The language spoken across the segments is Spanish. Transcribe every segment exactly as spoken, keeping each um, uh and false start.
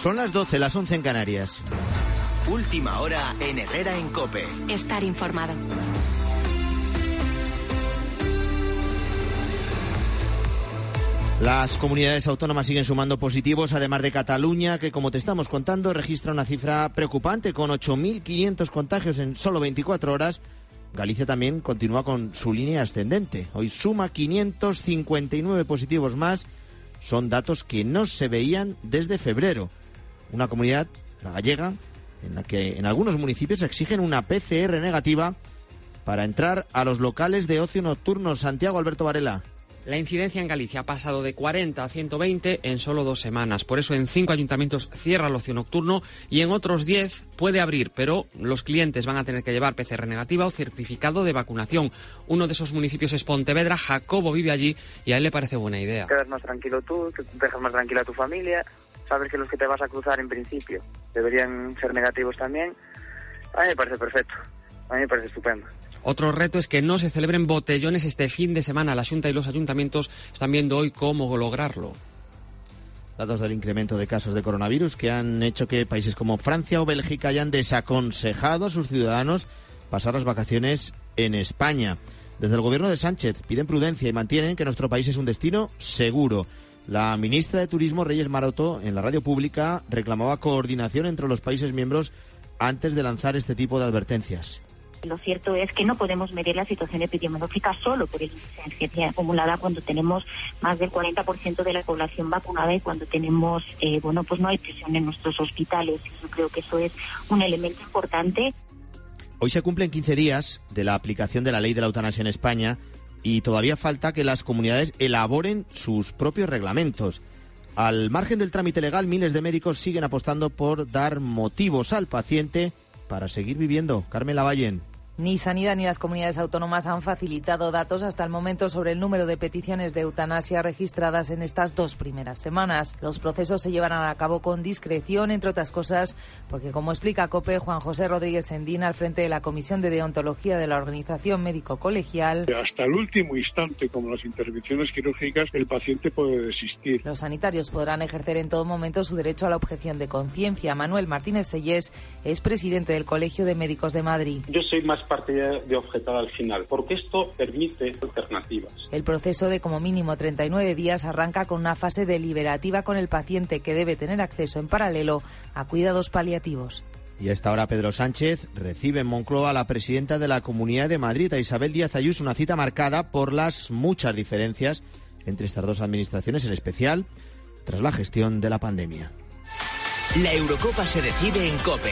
Son las doce, las once en Canarias. Última hora en Herrera en COPE. Estar informado. Las comunidades autónomas siguen sumando positivos, además de Cataluña, que como te estamos contando registra una cifra preocupante con ocho mil quinientos contagios en solo veinticuatro horas. Galicia también continúa con su línea ascendente. Hoy suma quinientos cincuenta y nueve positivos más. Son datos que no se veían desde febrero. Una comunidad, la gallega, en la que en algunos municipios exigen una P C R negativa para entrar a los locales de ocio nocturno. Santiago Alberto Varela. La incidencia en Galicia ha pasado de cuarenta a ciento veinte en solo dos semanas. Por eso en cinco ayuntamientos cierra el ocio nocturno y en otros diez puede abrir, pero los clientes van a tener que llevar P C R negativa o certificado de vacunación. Uno de esos municipios es Pontevedra. Jacobo vive allí y a él le parece buena idea. Quedas más tranquilo tú, que dejas más tranquila a tu familia, sabes que los que te vas a cruzar en principio deberían ser negativos también. A mí me parece perfecto, a mí me parece estupendo. Otro reto es que no se celebren botellones este fin de semana. La Xunta y los ayuntamientos están viendo hoy cómo lograrlo. Datos del incremento de casos de coronavirus que han hecho que países como Francia o Bélgica hayan desaconsejado a sus ciudadanos pasar las vacaciones en España. Desde el gobierno de Sánchez piden prudencia y mantienen que nuestro país es un destino seguro. La ministra de Turismo, Reyes Maroto, en la radio pública reclamaba coordinación entre los países miembros antes de lanzar este tipo de advertencias. Lo cierto es que no podemos medir la situación epidemiológica solo por el índice de incidencia acumulada cuando tenemos más del cuarenta por ciento de la población vacunada y cuando tenemos, eh, bueno, pues no hay presión en nuestros hospitales. Yo creo que eso es un elemento importante. Hoy se cumplen quince días de la aplicación de la ley de la eutanasia en España y todavía falta que las comunidades elaboren sus propios reglamentos. Al margen del trámite legal, miles de médicos siguen apostando por dar motivos al paciente para seguir viviendo. Carmen Lavallén. Ni Sanidad ni las comunidades autónomas han facilitado datos hasta el momento sobre el número de peticiones de eutanasia registradas en estas dos primeras semanas. Los procesos se llevarán a cabo con discreción, entre otras cosas, porque, como explica COPE, Juan José Rodríguez Sendín, al frente de la Comisión de Deontología de la Organización Médico Colegial. Hasta el último instante, como las intervenciones quirúrgicas, el paciente puede desistir. Los sanitarios podrán ejercer en todo momento su derecho a la objeción de conciencia. Manuel Martínez Sellés es presidente del Colegio de Médicos de Madrid. Yo soy más partidaria de objetar al final, porque esto permite alternativas. El proceso de como mínimo treinta y nueve días arranca con una fase deliberativa con el paciente, que debe tener acceso en paralelo a cuidados paliativos. Y a esta hora Pedro Sánchez recibe en Moncloa a la presidenta de la Comunidad de Madrid, a Isabel Díaz Ayuso, una cita marcada por las muchas diferencias entre estas dos administraciones, en especial tras la gestión de la pandemia. La Eurocopa se decide en COPE.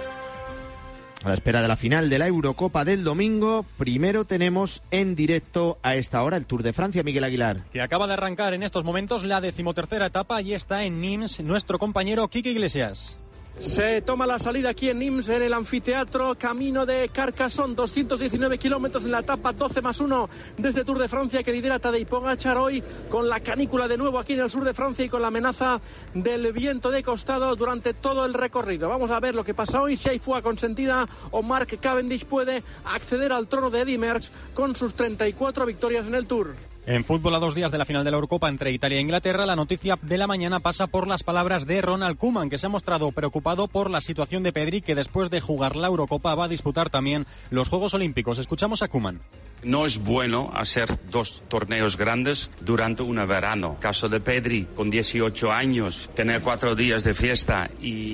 A la espera de la final de la Eurocopa del domingo, primero tenemos en directo a esta hora el Tour de Francia. Miguel Aguilar. Que acaba de arrancar en estos momentos la decimotercera etapa y está en Nimes nuestro compañero Quique Iglesias. Se toma la salida aquí en Nimes, en el anfiteatro Camino de Carcassonne, doscientos diecinueve kilómetros en la etapa doce más uno de este Tour de Francia que lidera Tadej Pogačar hoy, con la canícula de nuevo aquí en el sur de Francia y con la amenaza del viento de costado durante todo el recorrido. Vamos a ver lo que pasa hoy, si hay fuga consentida o Mark Cavendish puede acceder al trono de Eddy Merckx con sus treinta y cuatro victorias en el Tour. En fútbol, a dos días de la final de la Eurocopa entre Italia e Inglaterra, la noticia de la mañana pasa por las palabras de Ronald Koeman, que se ha mostrado preocupado por la situación de Pedri, que después de jugar la Eurocopa va a disputar también los Juegos Olímpicos. Escuchamos a Koeman. No es bueno hacer dos torneos grandes durante un verano. Caso de Pedri, con dieciocho años, tener cuatro días de fiesta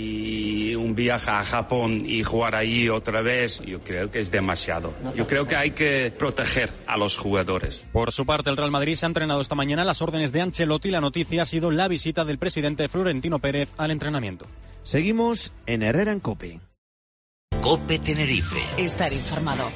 y un viaje a Japón y jugar ahí otra vez, yo creo que es demasiado. Yo creo que hay que proteger a los jugadores. Por su parte, el Real Madrid se ha entrenado esta mañana a las órdenes de Ancelotti. La noticia ha sido la visita del presidente Florentino Pérez al entrenamiento. Seguimos en Herrera en COPE. COPE Tenerife. Estar informado.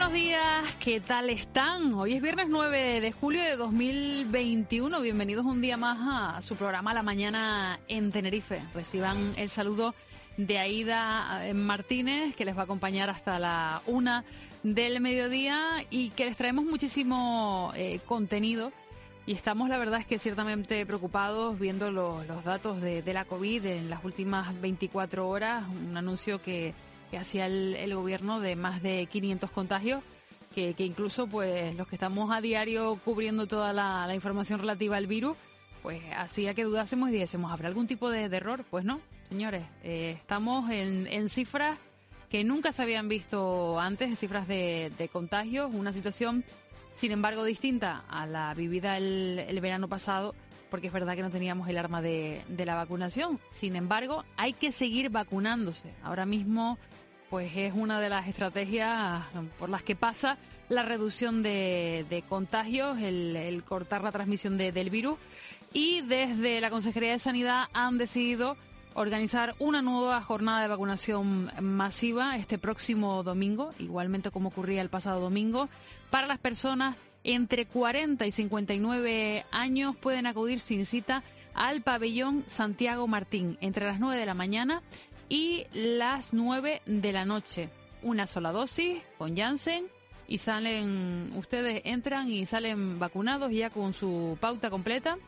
buenos días, ¿qué tal están? Hoy es viernes nueve de julio de dos mil veintiuno. Bienvenidos un día más a su programa La Mañana en Tenerife. Reciban el saludo de Aida Martínez, que les va a acompañar hasta la una del mediodía y que les traemos muchísimo eh, contenido. Y estamos, la verdad es que ciertamente preocupados viendo los, los datos de, de la COVID en las últimas veinticuatro horas. Un anuncio que, que hacía el, el gobierno de más de quinientos contagios, que, que incluso pues los que estamos a diario cubriendo toda la, la información relativa al virus, pues hacía que dudásemos y dijésemos, ¿habrá algún tipo de, de error? Pues no, señores, eh, estamos en, en cifras que nunca se habían visto antes, cifras de, de contagios, una situación sin embargo distinta a la vivida el, el verano pasado, porque es verdad que no teníamos el arma de, de la vacunación. Sin embargo, hay que seguir vacunándose. Ahora mismo pues es una de las estrategias por las que pasa la reducción de, de contagios, el, el cortar la transmisión de, del virus, y desde la Consejería de Sanidad han decidido organizar una nueva jornada de vacunación masiva este próximo domingo, igualmente como ocurría el pasado domingo. Para las personas entre cuarenta y cincuenta y nueve años pueden acudir sin cita al pabellón Santiago Martín entre las nueve de la mañana y las nueve de la noche. Una sola dosis con Janssen y salen, ustedes entran y salen vacunados ya con su pauta completa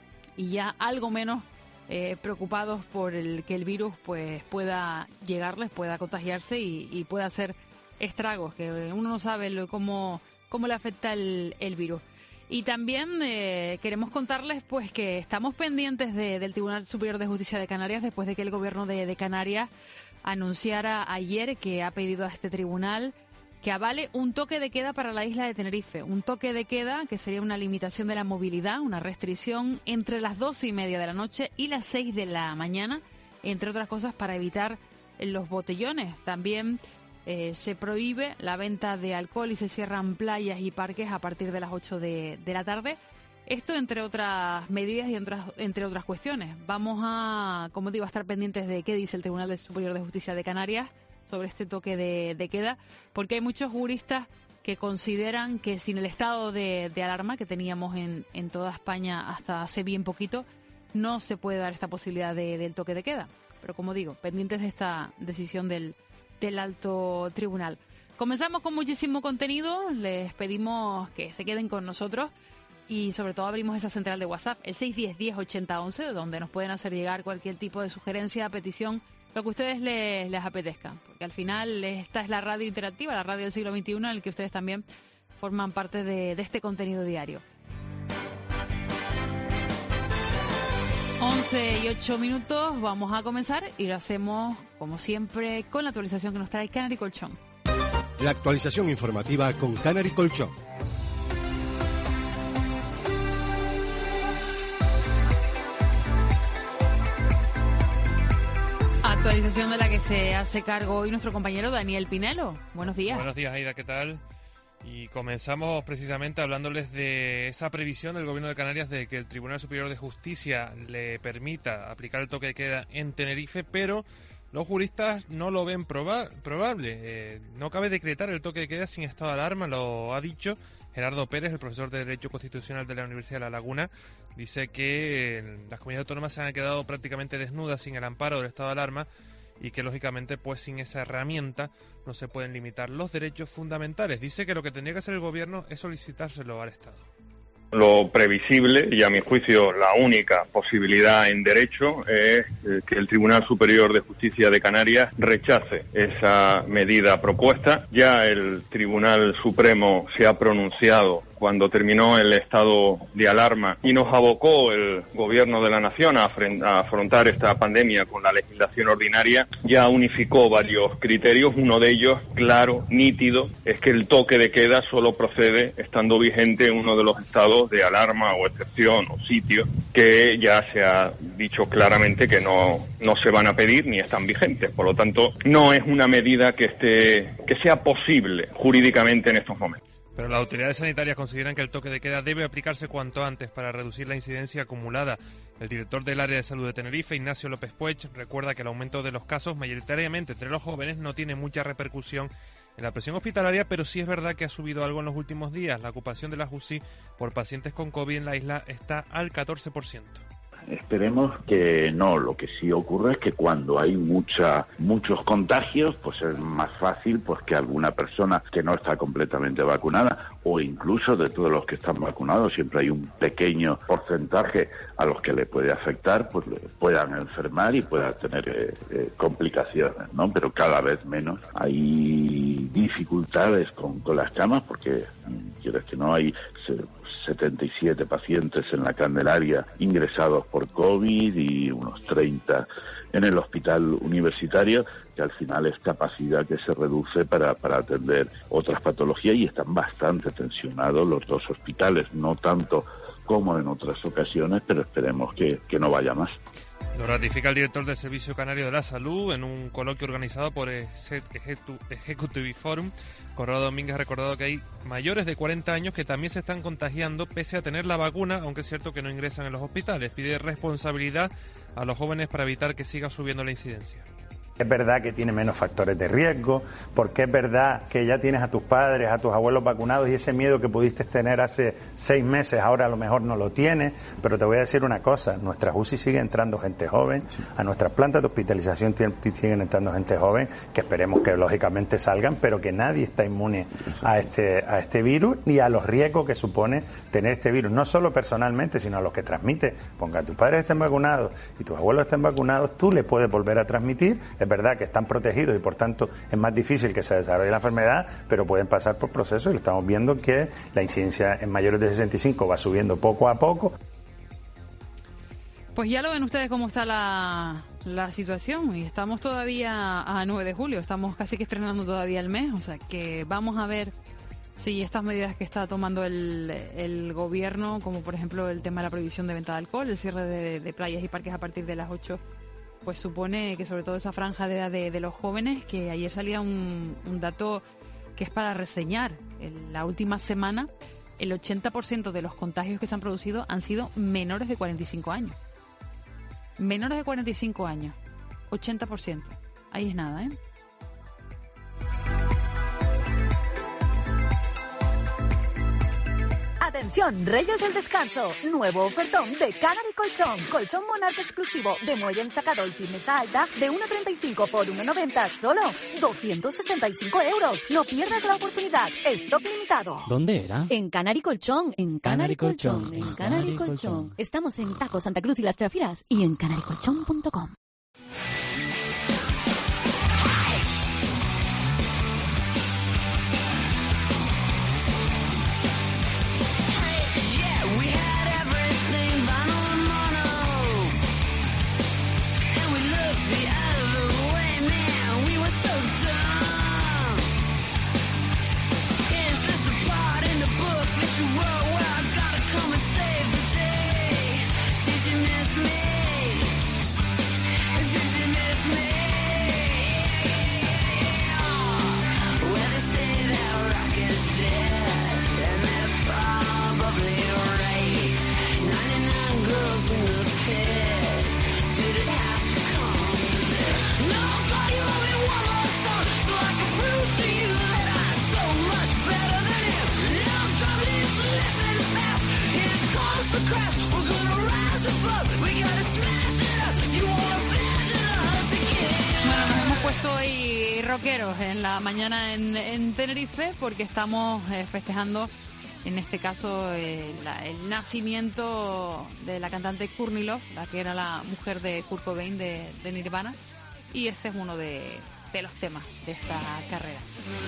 y ya algo menos Eh, preocupados por el que el virus pues pueda llegarles, pueda contagiarse y, y pueda hacer estragos, que uno no sabe lo, cómo, cómo le afecta el, el virus. Y también eh, queremos contarles pues que estamos pendientes de, del Tribunal Superior de Justicia de Canarias después de que el gobierno de, de Canarias anunciara ayer que ha pedido a este tribunal que avale un toque de queda para la isla de Tenerife. Un toque de queda que sería una limitación de la movilidad, una restricción entre las doce y media de la noche y las seis de la mañana, entre otras cosas para evitar los botellones. También eh, se prohíbe la venta de alcohol y se cierran playas y parques a partir de las ocho de, de la tarde. Esto entre otras medidas y entre, entre otras cuestiones. Vamos a, como digo, a estar pendientes de qué dice el Tribunal Superior de Justicia de Canarias sobre este toque de, de queda, porque hay muchos juristas que consideran que sin el estado de, de alarma que teníamos en, en toda España hasta hace bien poquito, no se puede dar esta posibilidad de, del toque de queda. Pero como digo, pendientes de esta decisión del, del alto tribunal. Comenzamos con muchísimo contenido, les pedimos que se queden con nosotros y sobre todo abrimos esa central de WhatsApp, el seis uno cero, diez ochenta once, donde nos pueden hacer llegar cualquier tipo de sugerencia, petición, lo que a ustedes les, les apetezca, porque al final esta es la radio interactiva, la radio del siglo veintiuno, en el que ustedes también forman parte de, de este contenido diario. once y ocho minutos, vamos a comenzar y lo hacemos, como siempre, con la actualización que nos trae Canary Colchón. La actualización informativa con Canary Colchón. Actualización de la que se hace cargo hoy nuestro compañero Daniel Pinelo. Buenos días. Buenos días, Aida, ¿qué tal? Y comenzamos precisamente hablándoles de esa previsión del Gobierno de Canarias de que el Tribunal Superior de Justicia le permita aplicar el toque de queda en Tenerife, pero los juristas no lo ven proba- probable. Eh, no cabe decretar el toque de queda sin estado de alarma, lo ha dicho Gerardo Pérez, el profesor de Derecho Constitucional de la Universidad de La Laguna. Dice que las comunidades autónomas se han quedado prácticamente desnudas sin el amparo del estado de alarma y que lógicamente pues sin esa herramienta no se pueden limitar los derechos fundamentales. Dice que lo que tendría que hacer el gobierno es solicitárselo al Estado. Lo previsible, y a mi juicio la única posibilidad en derecho, es que el Tribunal Superior de Justicia de Canarias rechace esa medida propuesta. Ya el Tribunal Supremo se ha pronunciado cuando terminó el estado de alarma y nos abocó el Gobierno de la Nación a, a afrontar esta pandemia con la legislación ordinaria. Ya unificó varios criterios, uno de ellos, claro, nítido, es que el toque de queda solo procede estando vigente en uno de los estados de alarma o excepción o sitio que ya se ha dicho claramente que no, no se van a pedir ni están vigentes. Por lo tanto, no es una medida que esté, que sea posible jurídicamente en estos momentos. Pero las autoridades sanitarias consideran que el toque de queda debe aplicarse cuanto antes para reducir la incidencia acumulada. El director del área de salud de Tenerife, Ignacio López Puech, recuerda que el aumento de los casos, mayoritariamente entre los jóvenes, no tiene mucha repercusión en la presión hospitalaria, pero sí es verdad que ha subido algo en los últimos días. La ocupación de las U C I por pacientes con COVID en la isla está al catorce por ciento. Esperemos que no. Lo que sí ocurre es que cuando hay mucha, muchos contagios, pues es más fácil pues que alguna persona que no está completamente vacunada, o incluso de todos los que están vacunados, siempre hay un pequeño porcentaje a los que le puede afectar, pues le puedan enfermar y puedan tener eh, eh, complicaciones, ¿no? Pero cada vez menos. Hay dificultades con, con las camas porque, quieres que no, hay setenta y siete pacientes en la Candelaria ingresados por COVID y unos treinta en el hospital universitario, que al final es capacidad que se reduce para, para atender otras patologías, y están bastante tensionados los dos hospitales, no tanto como en otras ocasiones, pero esperemos que, que no vaya más. Lo ratifica el director del Servicio Canario de la Salud en un coloquio organizado por Executive Forum. Corrado Domínguez ha recordado que hay mayores de cuarenta años que también se están contagiando pese a tener la vacuna, aunque es cierto que no ingresan en los hospitales. Pide responsabilidad a los jóvenes para evitar que siga subiendo la incidencia. Es verdad que tiene menos factores de riesgo, porque es verdad que ya tienes a tus padres, a tus abuelos vacunados, y ese miedo que pudiste tener hace seis meses ahora a lo mejor no lo tienes. Pero te voy a decir una cosa, nuestras U C I sigue entrando gente joven, a nuestras plantas de hospitalización siguen entrando gente joven, que esperemos que lógicamente salgan, pero que nadie está inmune a este, a este virus ni a los riesgos que supone tener este virus, no solo personalmente, sino a los que transmite. Ponga, tus padres estén vacunados y tus abuelos estén vacunados, tú le puedes volver a transmitir. Es verdad que están protegidos y por tanto es más difícil que se desarrolle la enfermedad, pero pueden pasar por procesos, y lo estamos viendo que la incidencia en mayores de sesenta y cinco va subiendo poco a poco. Pues ya lo ven ustedes cómo está la, la situación, y estamos todavía a nueve de julio, estamos casi que estrenando todavía el mes, o sea que vamos a ver si estas medidas que está tomando el, el gobierno, como por ejemplo el tema de la prohibición de venta de alcohol, el cierre de, de playas y parques a partir de las ocho, pues supone que sobre todo esa franja de edad de, de los jóvenes, que ayer salía un, un dato que es para reseñar. En la última semana, el ochenta por ciento de los contagios que se han producido han sido menores de cuarenta y cinco años. Menores de cuarenta y cinco años, ochenta por ciento. Ahí es nada, ¿eh? Atención, Reyes del Descanso. Nuevo ofertón de Canary Colchón. Colchón Monarca exclusivo de muelle ensacador y mesa alta de uno treinta y cinco por uno noventa. Solo doscientos sesenta y cinco euros. No pierdas la oportunidad. Stock limitado. ¿Dónde era? En Canary Colchón. En Canary, Canary Colchón. Colchón. En Canary, Canary Colchón. Colchón. Estamos en Taco, Santa Cruz y Las Trafiras y en canary colchón punto com. Rockeros en la mañana en, en Tenerife, porque estamos eh, festejando en este caso eh, la, el nacimiento de la cantante Courtney Love, la que era la mujer de Kurt Cobain de, de Nirvana, y este es uno de, de los temas de esta carrera.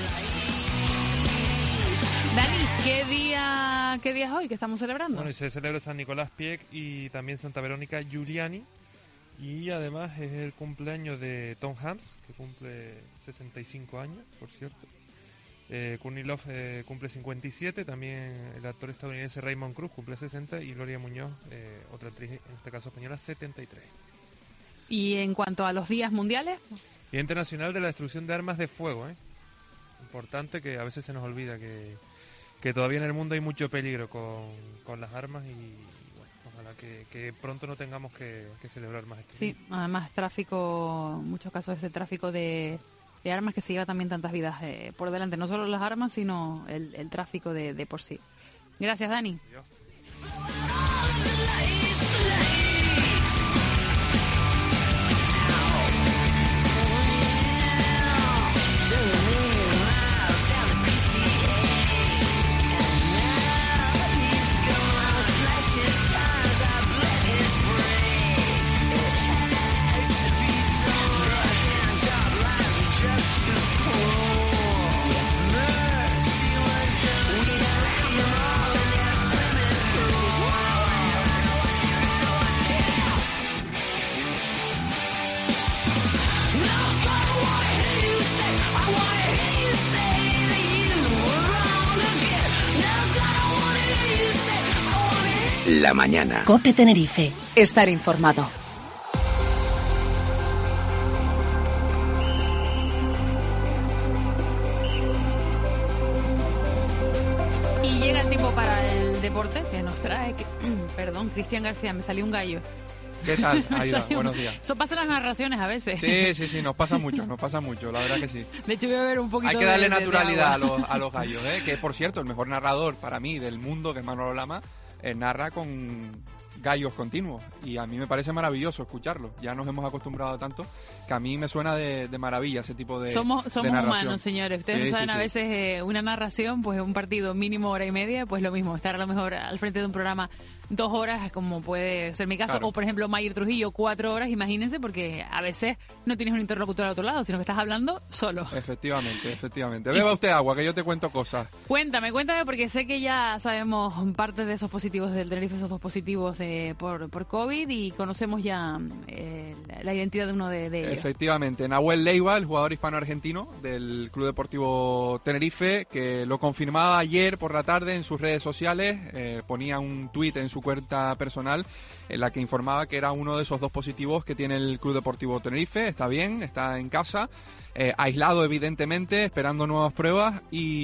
Dani, ¿qué día, qué día es hoy que estamos celebrando? Bueno, y se celebra San Nicolás Pieck y también Santa Verónica Giuliani. Y además es el cumpleaños de Tom Hanks, que cumple sesenta y cinco años, por cierto. Eh, Courtney Love eh, cumple cincuenta y siete, también el actor estadounidense Raymond Cruz cumple sesenta y Gloria Muñoz, eh, otra actriz, en este caso española, setenta y tres. Y en cuanto a los días mundiales... Día Internacional de la Destrucción de Armas de Fuego, ¿eh? Importante, que a veces se nos olvida que, que todavía en el mundo hay mucho peligro con, con las armas y bueno, ojalá que, que pronto no tengamos que, que celebrar más esto. Sí, además tráfico, muchos casos de ese tráfico de, de armas que se lleva también tantas vidas eh, por delante, no solo las armas, sino el, el tráfico de, de por sí. Gracias, Dani. Adiós. La mañana. COPE Tenerife. Estar informado. Y llega el tiempo para el deporte que nos trae, que, perdón, Cristian García, me salió un gallo. ¿Qué tal, Aida? Buenos días. Eso pasa en las narraciones a veces. Sí, sí, sí, nos pasa mucho, nos pasa mucho, la verdad que sí. De hecho, voy a ver un poquito Hay que darle de, de, naturalidad de a, los, a los gallos, ¿eh? Que por cierto, el mejor narrador para mí del mundo, que es Manolo Lama, eh, narra con gallos continuos y a mí me parece maravilloso escucharlo. Ya nos hemos acostumbrado tanto que a mí me suena de, de maravilla ese tipo de Somos, somos de humanos, señores. Ustedes sí, no saben sí, a sí. veces eh, una narración, pues un partido mínimo hora y media, pues lo mismo, estar a lo mejor al frente de un programa dos horas, como puede ser mi caso, Claro. o por ejemplo Mayer Trujillo, cuatro horas, imagínense, porque a veces no tienes un interlocutor al otro lado, sino que estás hablando solo. Efectivamente, efectivamente. Beba usted agua, que yo te cuento cosas. Cuéntame, cuéntame, porque sé que ya sabemos parte de esos positivos del Tenerife, esos dos positivos de, por, por COVID, y conocemos ya eh, la identidad de uno de, de ellos. Efectivamente, Nahuel Leiva, el jugador hispano-argentino del Club Deportivo Tenerife, que lo confirmaba ayer por la tarde en sus redes sociales, eh, ponía un tuit en su cuenta personal en la que informaba que era uno de esos dos positivos que tiene el Club Deportivo Tenerife. Está bien, está en casa, eh, aislado evidentemente, esperando nuevas pruebas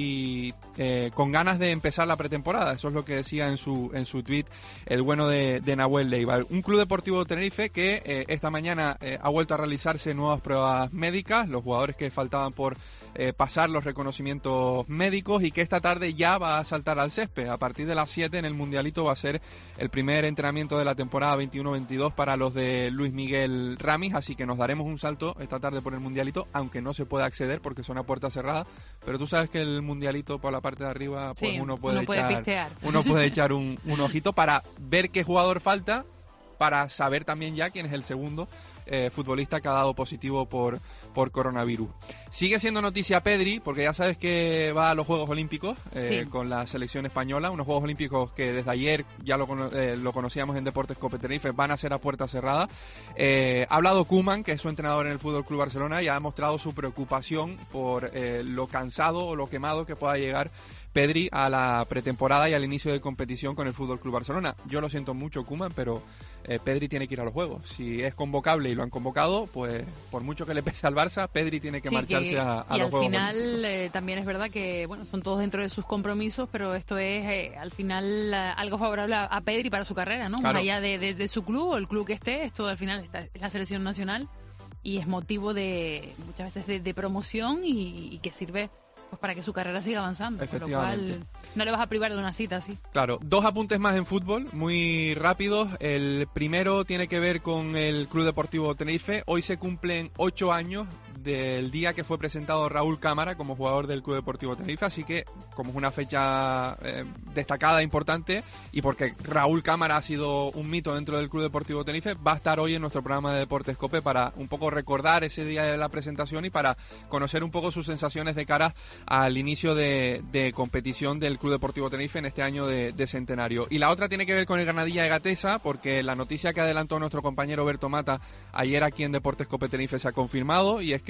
y eh, con ganas de empezar la pretemporada. Eso es lo que decía en su en su tuit el bueno de, de Nahuel Leiva. Un Club Deportivo Tenerife que eh, esta mañana eh, ha vuelto a realizarse nuevas pruebas médicas, los jugadores que faltaban por eh, pasar los reconocimientos médicos, y que esta tarde ya va a saltar al césped. A partir de las siete en el Mundialito va a ser el primer entrenamiento de la temporada veintiuno veintidós para los de Luis Miguel Ramis, así que nos daremos un salto esta tarde por el Mundialito, aunque no se puede acceder porque son a puerta cerrada, pero tú sabes que el Mundialito por la parte de arriba, pues Sí, uno puede uno puede echar pistear. uno puede echar un, un ojito para ver qué jugador falta, para saber también ya quién es el segundo eh, futbolista que ha dado positivo por, por coronavirus. Sigue siendo noticia Pedri, porque ya sabes que va a los Juegos Olímpicos eh, Sí. con la selección española, unos Juegos Olímpicos que desde ayer ya lo, cono- eh, lo conocíamos en Deportes COPE Tenerife, van a ser a puerta cerrada. Eh, ha hablado Koeman, que es su entrenador en el Fútbol Club Barcelona, y ha mostrado su preocupación por eh, lo cansado o lo quemado que pueda llegar Pedri a la pretemporada y al inicio de competición con el Fútbol Club Barcelona. Yo lo siento mucho, Koeman, pero eh, Pedri tiene que ir a los Juegos. Si es convocable y lo han convocado, pues por mucho que le pese al Barça, Pedri tiene que Sí, marcharse que- a, a y los al Juegos final Olímpicos. eh, también es verdad que bueno, son todos dentro de sus compromisos, pero esto es eh, al final eh, algo favorable a, a Pedri para su carrera, ¿no? Claro. Más allá de, de- de su club o el club que esté, esto al final está- es la selección nacional y es motivo de muchas veces de, de promoción y, y que sirve pues para que su carrera siga avanzando, con lo cual Efectivamente. no le vas a privar de una cita así. Claro, dos apuntes más en fútbol, muy rápidos. El primero tiene que ver con el Club Deportivo Tenerife. Hoy se cumplen ocho años del día que fue presentado Raúl Cámara como jugador del Club Deportivo Tenerife, así que como es una fecha eh, destacada, importante, y porque Raúl Cámara ha sido un mito dentro del Club Deportivo Tenerife, va a estar hoy en nuestro programa de Deportes COPE para un poco recordar ese día de la presentación y para conocer un poco sus sensaciones de cara al inicio de, de competición del Club Deportivo Tenerife en este año de, de centenario. Y la otra tiene que ver con el Granadilla de Gatesa, porque la noticia que adelantó nuestro compañero Berto Mata ayer aquí en Deportes COPE Tenerife se ha confirmado, y es que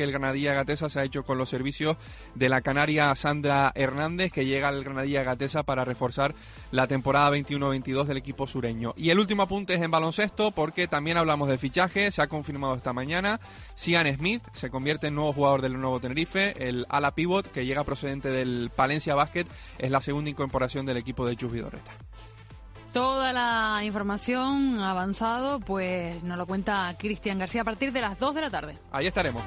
el Granadilla Gatesa se ha hecho con los servicios de la canaria Sandra Hernández, que llega al Granadilla Gatesa para reforzar la temporada veintiuno veintidós del equipo sureño. Y el último apunte es en baloncesto, porque también hablamos de fichaje. Se ha confirmado esta mañana, Sian Smith se convierte en nuevo jugador del nuevo Tenerife. El ala pivot, que llega procedente del Palencia Basket, es la segunda incorporación del equipo de Chus Vidorreta. Toda la información avanzado, pues nos lo cuenta Cristian García a partir de las dos de la tarde. Ahí estaremos.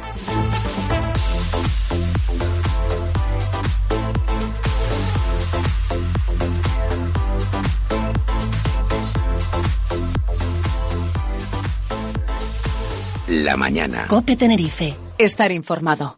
La mañana. COPE Tenerife. Estar informado.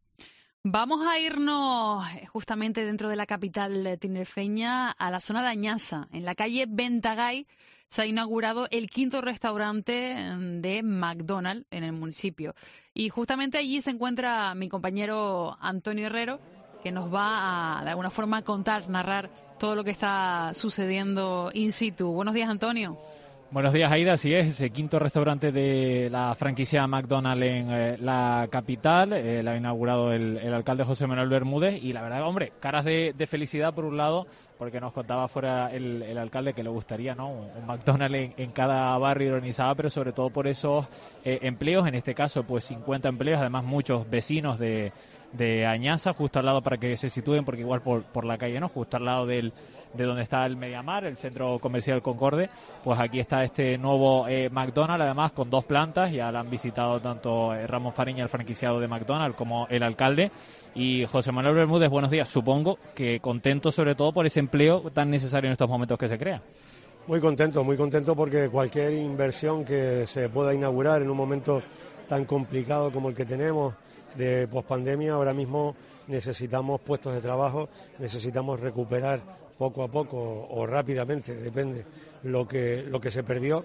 Vamos a irnos justamente dentro de la capital tinerfeña a la zona de Añasa. En la calle Ventagay se ha inaugurado el quinto restaurante de McDonald's en el municipio. Y justamente allí se encuentra mi compañero Antonio Herrero, que nos va a, de alguna forma, contar, narrar todo lo que está sucediendo in situ. Buenos días, Antonio. Buenos días, Aida. Así es, ese quinto restaurante de la franquicia McDonald's en eh, la capital. Eh, lo ha inaugurado el, el alcalde José Manuel Bermúdez. Y la verdad, hombre, caras de, de felicidad por un lado, porque nos contaba fuera el, el alcalde que le gustaría, ¿no?, un, un McDonald's en, en cada barrio organizado, pero sobre todo por esos eh, empleos. En este caso, pues cincuenta empleos, además muchos vecinos de, de Añasa, justo al lado, para que se sitúen, porque igual por, por la calle, ¿no?, justo al lado del de donde está el Mediamar, el centro comercial Concorde, pues aquí está este nuevo eh, McDonald's, además con dos plantas. Ya la han visitado tanto eh, Ramón Fariña, el franquiciado de McDonald's, como el alcalde. Y José Manuel Bermúdez, buenos días. Supongo que contento sobre todo por ese empleo tan necesario en estos momentos que se crea. Muy contento, muy contento porque cualquier inversión que se pueda inaugurar en un momento tan complicado como el que tenemos de pospandemia, ahora mismo necesitamos puestos de trabajo, necesitamos recuperar poco a poco o rápidamente, depende, lo que, lo que se perdió,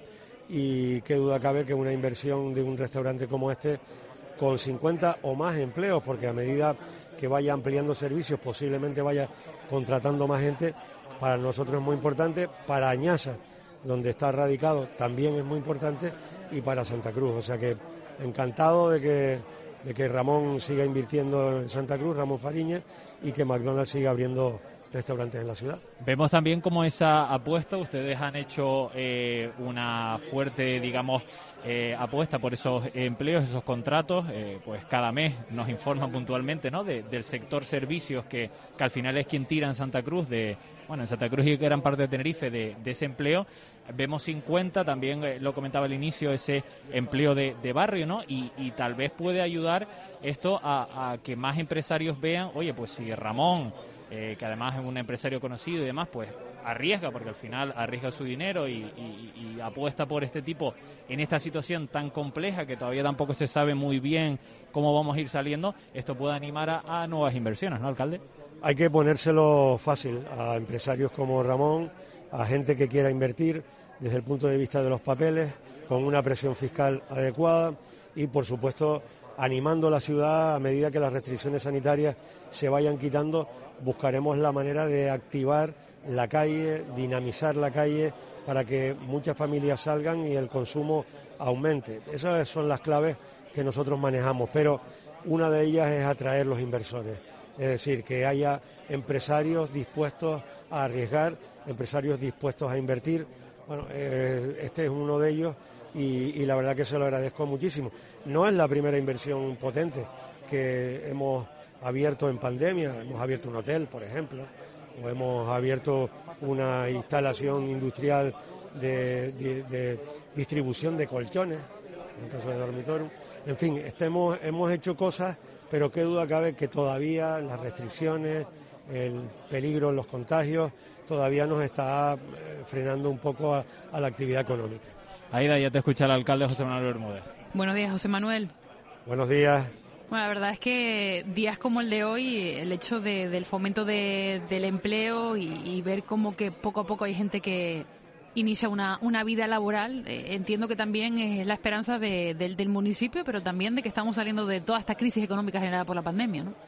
y qué duda cabe que una inversión de un restaurante como este, con cincuenta o más empleos, porque a medida que vaya ampliando servicios, posiblemente vaya contratando más gente, para nosotros es muy importante, para Añasa, donde está radicado, también es muy importante, y para Santa Cruz. O sea que encantado de que, de que Ramón siga invirtiendo en Santa Cruz, Ramón Fariña, y que McDonald's siga abriendo restaurantes en la ciudad. Vemos también como esa apuesta, ustedes han hecho eh, una fuerte, digamos, eh, apuesta por esos empleos, esos contratos, eh, pues cada mes nos informan puntualmente, ¿no?, de, del sector servicios, que, que al final es quien tira en Santa Cruz, de bueno, en Santa Cruz y gran parte de Tenerife, de, de ese empleo. Vemos cincuenta, también eh, lo comentaba al inicio, ese empleo de, de barrio, ¿no? Y, y tal vez puede ayudar esto a, a que más empresarios vean, oye, pues si Ramón, Eh, que además es un empresario conocido y demás, pues arriesga, porque al final arriesga su dinero y, y, y apuesta por este tipo en esta situación tan compleja que todavía tampoco se sabe muy bien cómo vamos a ir saliendo. Esto puede animar a, a nuevas inversiones, ¿no, alcalde? Hay que ponérselo fácil a empresarios como Ramón, a gente que quiera invertir desde el punto de vista de los papeles, con una presión fiscal adecuada y, por supuesto, animando la ciudad. A medida que las restricciones sanitarias se vayan quitando, buscaremos la manera de activar la calle, dinamizar la calle, para que muchas familias salgan y el consumo aumente. Esas son las claves que nosotros manejamos, pero una de ellas es atraer los inversores, es decir, que haya empresarios dispuestos a arriesgar, empresarios dispuestos a invertir. Bueno, eh, este es uno de ellos y, y la verdad que se lo agradezco muchísimo. No es la primera inversión potente que hemos abierto en pandemia. Hemos abierto un hotel, por ejemplo, o hemos abierto una instalación industrial de, de, de distribución de colchones, en el caso de dormitorio. En fin, estemos, hemos hecho cosas, pero qué duda cabe que todavía las restricciones, el peligro, los contagios, todavía nos está frenando un poco a, a la actividad económica. Aida, ya te escucha el alcalde José Manuel Bermúdez. Buenos días, José Manuel. Buenos días. Bueno, la verdad es que días como el de hoy, el hecho de, del fomento de, del empleo y, y ver cómo que poco a poco hay gente que inicia una, una vida laboral, eh, entiendo que también es la esperanza de, del, del municipio, pero también de que estamos saliendo de toda esta crisis económica generada por la pandemia, ¿no?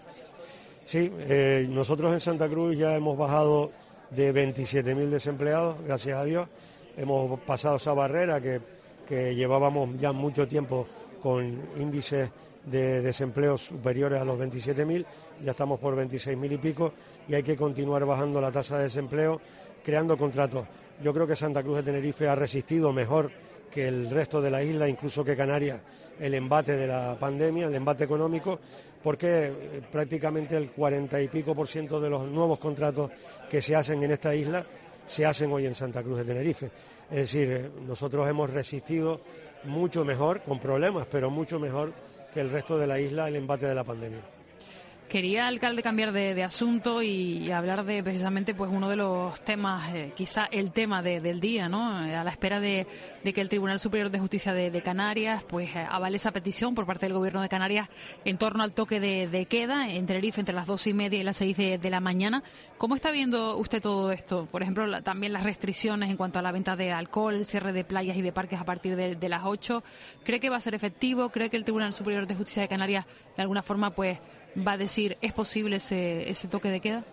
Sí, eh, nosotros en Santa Cruz ya hemos bajado de veintisiete mil desempleados, gracias a Dios. Hemos pasado esa barrera que, que llevábamos ya mucho tiempo con índices de desempleo superiores a los veintisiete mil, ya estamos por veintiséis mil y pico, y hay que continuar bajando la tasa de desempleo, creando contratos. Yo creo que Santa Cruz de Tenerife ha resistido mejor que el resto de la isla, incluso que Canarias, el embate de la pandemia, el embate económico, porque prácticamente el cuarenta y pico por ciento de los nuevos contratos que se hacen en esta isla se hacen hoy en Santa Cruz de Tenerife. Es decir, nosotros hemos resistido mucho mejor, con problemas, pero mucho mejor que el resto de la isla, el embate de la pandemia. Quería, alcalde, cambiar de, de asunto y, y hablar de precisamente pues uno de los temas, eh, quizá el tema de, del día, ¿no? A la espera de, de que el Tribunal Superior de Justicia de, de Canarias pues eh, avale esa petición por parte del Gobierno de Canarias en torno al toque de, de queda en Tenerife entre las dos y media y las seis de, de la mañana. ¿Cómo está viendo usted todo esto? Por ejemplo, la, también las restricciones en cuanto a la venta de alcohol, el cierre de playas y de parques a partir de, de las ocho. ¿Cree que va a ser efectivo? ¿Cree que el Tribunal Superior de Justicia de Canarias de alguna forma pues va a decir, ¿es posible ese, ese toque de queda?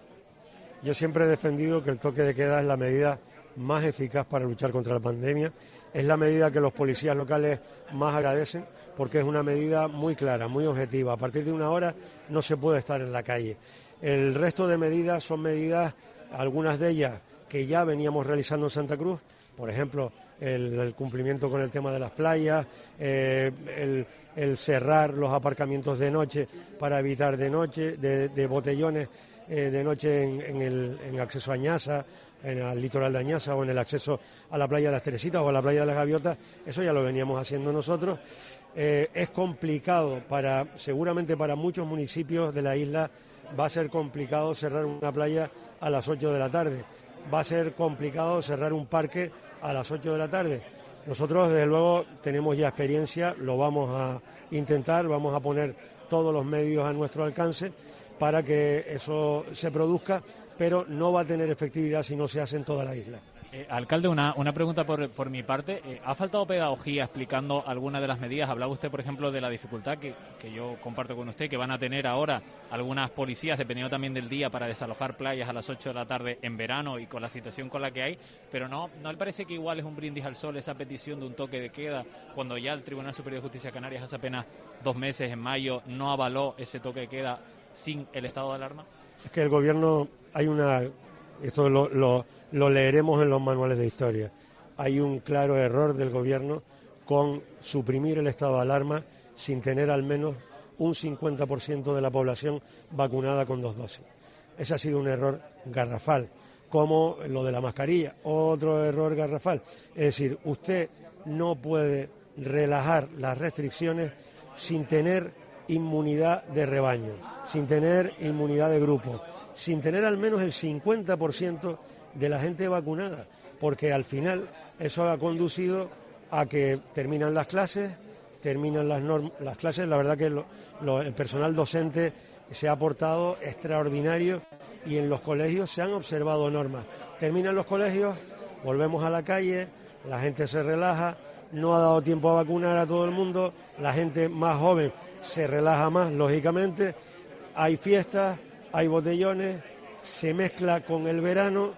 Yo siempre he defendido que el toque de queda es la medida más eficaz para luchar contra la pandemia, es la medida que los policías locales más agradecen, porque es una medida muy clara, muy objetiva. A partir de una hora no se puede estar en la calle. El resto de medidas son medidas, algunas de ellas que ya veníamos realizando en Santa Cruz, por ejemplo, el, el cumplimiento con el tema de las playas, eh, el, el cerrar los aparcamientos de noche para evitar de noche, de, de botellones eh, de noche en, en el en acceso a Añasa, en el litoral de Añasa o en el acceso a la playa de las Teresitas o a la playa de las Gaviotas. Eso ya lo veníamos haciendo nosotros. Eh, es complicado para, seguramente para muchos municipios de la isla, va a ser complicado cerrar una playa a las ocho de la tarde. Va a ser complicado cerrar un parque a las ocho de la tarde. Nosotros, desde luego, tenemos ya experiencia, lo vamos a intentar, vamos a poner todos los medios a nuestro alcance para que eso se produzca, pero no va a tener efectividad si no se hace en toda la isla. Eh, alcalde, una, una pregunta por, por mi parte. Eh, ¿Ha faltado pedagogía explicando algunas de las medidas? Hablaba usted, por ejemplo, de la dificultad que, que yo comparto con usted, que van a tener ahora algunas policías, dependiendo también del día, para desalojar playas a las ocho de la tarde en verano y con la situación con la que hay. Pero no, ¿no le parece que igual es un brindis al sol esa petición de un toque de queda cuando ya el Tribunal Superior de Justicia de Canarias hace apenas dos meses, en mayo, no avaló ese toque de queda sin el estado de alarma? Es que el Gobierno, hay una... Esto lo, lo, lo leeremos en los manuales de historia. Hay un claro error del Gobierno con suprimir el estado de alarma sin tener al menos un cincuenta por ciento de la población vacunada con dos dosis. Ese ha sido un error garrafal, como lo de la mascarilla, otro error garrafal. Es decir, usted no puede relajar las restricciones sin tener inmunidad de rebaño, sin tener inmunidad de grupo, sin tener al menos el cincuenta por ciento de la gente vacunada, porque al final eso ha conducido a que terminan las clases, terminan las, norm- las clases, la verdad que lo, lo, el personal docente se ha portado extraordinario y en los colegios se han observado normas. Terminan los colegios, volvemos a la calle, la gente se relaja, no ha dado tiempo a vacunar a todo el mundo, la gente más joven se relaja más, lógicamente, hay fiestas, hay botellones, se mezcla con el verano.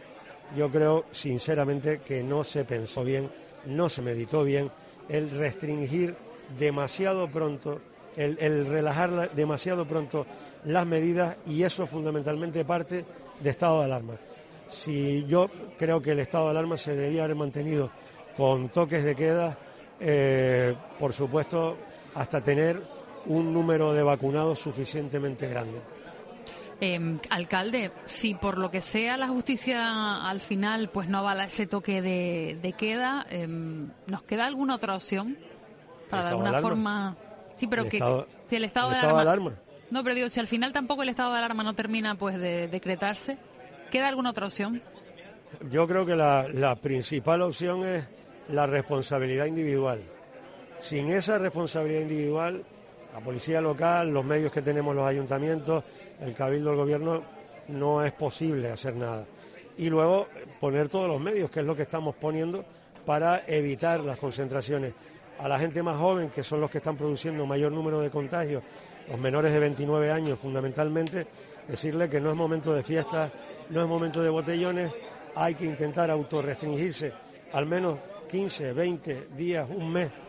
Yo creo, sinceramente, que no se pensó bien, no se meditó bien el restringir demasiado pronto, el, el relajar demasiado pronto las medidas, y eso fundamentalmente parte de estado de alarma. Si yo creo que el estado de alarma se debía haber mantenido con toques de queda, eh, por supuesto, hasta tener un número de vacunados suficientemente grande. Eh, alcalde, si por lo que sea la justicia al final pues no avala ese toque de, de queda, eh, ¿nos queda alguna otra opción para de alguna forma? Sí, pero el que estado, si el estado, el de, estado alarma, de alarma. No, pero digo, si al final tampoco el estado de alarma no termina pues de decretarse, ¿queda alguna otra opción? Yo creo que la, la principal opción es la responsabilidad individual. Sin esa responsabilidad individual, la policía local, los medios que tenemos los ayuntamientos, el cabildo, el gobierno, no es posible hacer nada. Y luego poner todos los medios, que es lo que estamos poniendo para evitar las concentraciones. A la gente más joven, que son los que están produciendo mayor número de contagios, los menores de veintinueve años fundamentalmente, decirle que no es momento de fiestas, no es momento de botellones, hay que intentar autorrestringirse al menos quince, veinte días, un mes,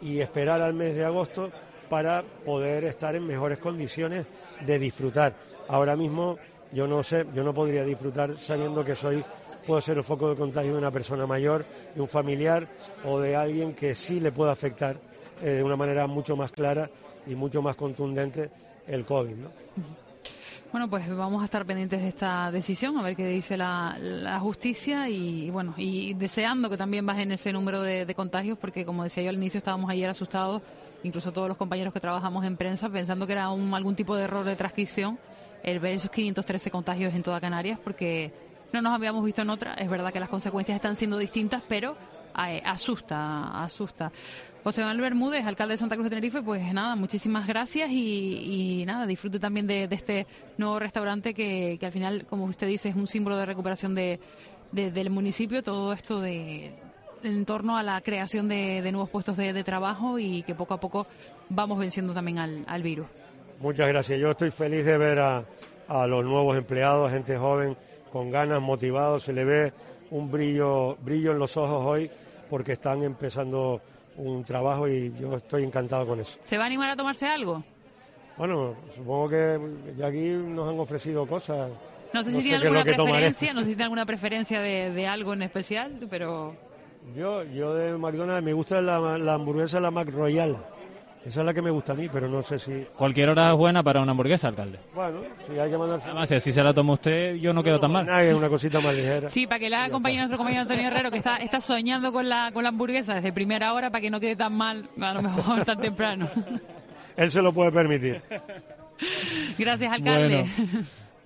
y esperar al mes de agosto para poder estar en mejores condiciones de disfrutar. Ahora mismo yo no sé, yo no podría disfrutar sabiendo que soy, puedo ser el foco de contagio de una persona mayor, de un familiar o de alguien que sí le pueda afectar eh, de una manera mucho más clara y mucho más contundente el COVID, ¿no? Bueno, pues vamos a estar pendientes de esta decisión, a ver qué dice la, la justicia y, bueno, y deseando que también bajen ese número de, de contagios, porque como decía yo al inicio, estábamos ayer asustados, incluso todos los compañeros que trabajamos en prensa, pensando que era un, algún tipo de error de transcripción el ver esos quinientos trece contagios en toda Canarias, porque no nos habíamos visto en otra. Es verdad que las consecuencias están siendo distintas, pero eh, asusta, asusta. José Manuel Bermúdez, alcalde de Santa Cruz de Tenerife, pues nada, muchísimas gracias y, y nada, disfrute también de, de este nuevo restaurante que, que al final, como usted dice, es un símbolo de recuperación de, de, del municipio, todo esto de en torno a la creación de, de nuevos puestos de, de trabajo y que poco a poco vamos venciendo también al, al virus. Muchas gracias. Yo estoy feliz de ver a, a los nuevos empleados, gente joven, con ganas, motivados. Se le ve un brillo, brillo en los ojos hoy porque están empezando un trabajo y yo estoy encantado con eso. ¿Se va a animar a tomarse algo? Bueno, supongo que ya aquí nos han ofrecido cosas. No sé si no tiene sé alguna preferencia, no sé si tiene alguna preferencia de, de algo en especial, pero... Yo, yo de McDonald's me gusta la, la hamburguesa, la McRoyal. Esa es la que me gusta a mí, pero no sé si... Cualquier hora es buena para una hamburguesa, alcalde. Bueno, si hay que mandarse... Además, si así se la toma usted, yo no quedo tan mal. Nadie, una cosita más ligera. Sí, para que la acompañe nuestro compañero Antonio Herrero, que está, está soñando con la, con la hamburguesa desde primera hora, para que no quede tan mal, a lo mejor tan temprano. Él se lo puede permitir. Gracias, alcalde. Bueno.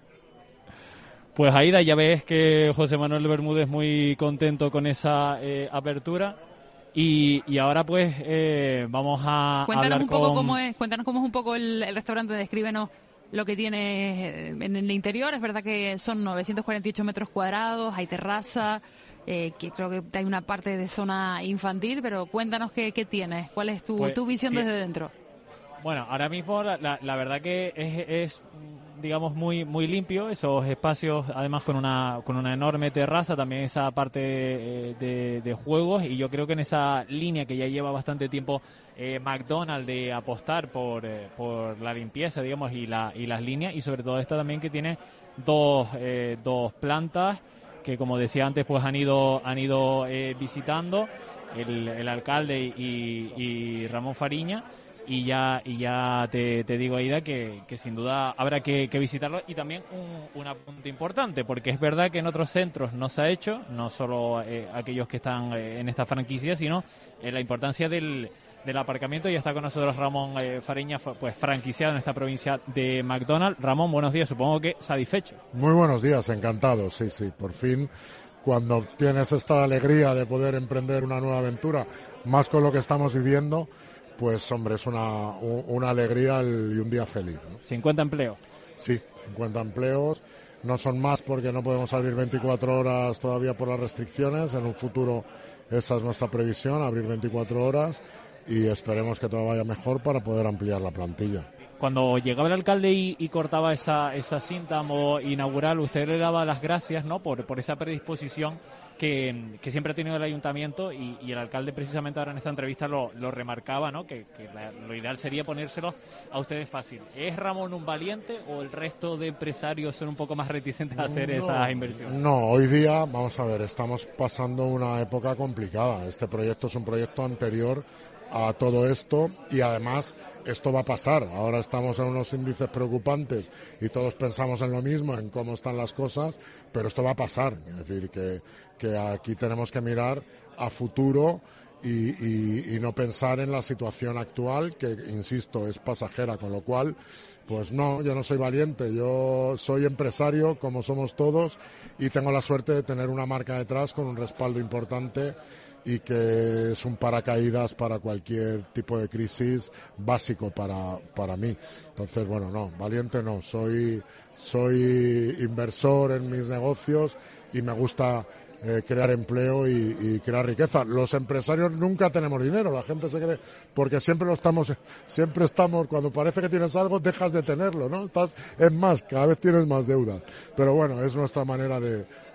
Pues Aida, ya ves que José Manuel Bermúdez muy contento con esa eh, apertura. Y, y ahora pues eh, vamos a cuéntanos hablar un poco con... cómo es, cuéntanos cómo es un poco el, el restaurante, descríbenos lo que tiene en el interior. Es verdad que son novecientos cuarenta y ocho metros cuadrados, hay terraza, eh, que creo que hay una parte de zona infantil, pero cuéntanos qué, qué tienes, cuál es tu, pues, tu visión que... desde dentro. Bueno, ahora mismo la, la, la verdad que es, es digamos muy muy limpio, esos espacios, además con una con una enorme terraza, también esa parte eh, de, de juegos, y yo creo que en esa línea que ya lleva bastante tiempo eh, McDonald's de apostar por eh, por la limpieza, digamos, y la y las líneas, y sobre todo esta también que tiene dos eh, dos plantas que, como decía antes, pues han ido han ido eh, visitando el, el alcalde y, y Ramón Fariña. Y ya y ya te, te digo, Aida, que, que sin duda habrá que, que visitarlo. Y también un, un apunte importante, porque es verdad que en otros centros no se ha hecho, no solo eh, aquellos que están eh, en esta franquicia, sino eh, la importancia del, del aparcamiento. Y está con nosotros Ramón eh, Fariña, pues franquiciado en esta provincia de McDonald's. Ramón, buenos días, supongo que satisfecho. Muy buenos días, encantado, sí, sí, por fin, cuando tienes esta alegría de poder emprender una nueva aventura, más con lo que estamos viviendo, pues hombre, es una, una alegría y un día feliz, ¿no? ¿cincuenta empleos? Sí, cincuenta empleos. No son más porque no podemos abrir veinticuatro horas todavía por las restricciones. En un futuro esa es nuestra previsión, abrir veinticuatro horas, y esperemos que todo vaya mejor para poder ampliar la plantilla. Cuando llegaba el alcalde y, y cortaba esa, esa cinta mo inaugural, usted le daba las gracias, ¿no?, por, por esa predisposición que, que siempre ha tenido el ayuntamiento, y, y el alcalde precisamente ahora en esta entrevista lo, lo remarcaba, ¿no?, que, que la, lo ideal sería ponérselo a ustedes fácil. ¿Es Ramón un valiente o el resto de empresarios son un poco más reticentes a hacer no, esas inversiones? No, hoy día, vamos a ver, estamos pasando una época complicada. Este proyecto es un proyecto anterior a todo esto, y además esto va a pasar. Ahora estamos en unos índices preocupantes y todos pensamos en lo mismo, en cómo están las cosas, pero esto va a pasar. Es decir, que, que aquí tenemos que mirar a futuro y, y, y no pensar en la situación actual, que, insisto, es pasajera, con lo cual, pues no, yo no soy valiente, yo soy empresario, como somos todos, y tengo la suerte de tener una marca detrás con un respaldo importante, y que es un paracaídas para cualquier tipo de crisis básico para, para mí. Entonces, bueno, no, valiente no, soy, soy inversor en mis negocios y me gusta eh, crear empleo y, y crear riqueza. Los empresarios nunca tenemos dinero, la gente se cree, porque siempre lo estamos, siempre estamos, cuando parece que tienes algo, dejas de tenerlo, ¿no? Estás, es más, cada vez tienes más deudas. Pero bueno, es nuestra manera de,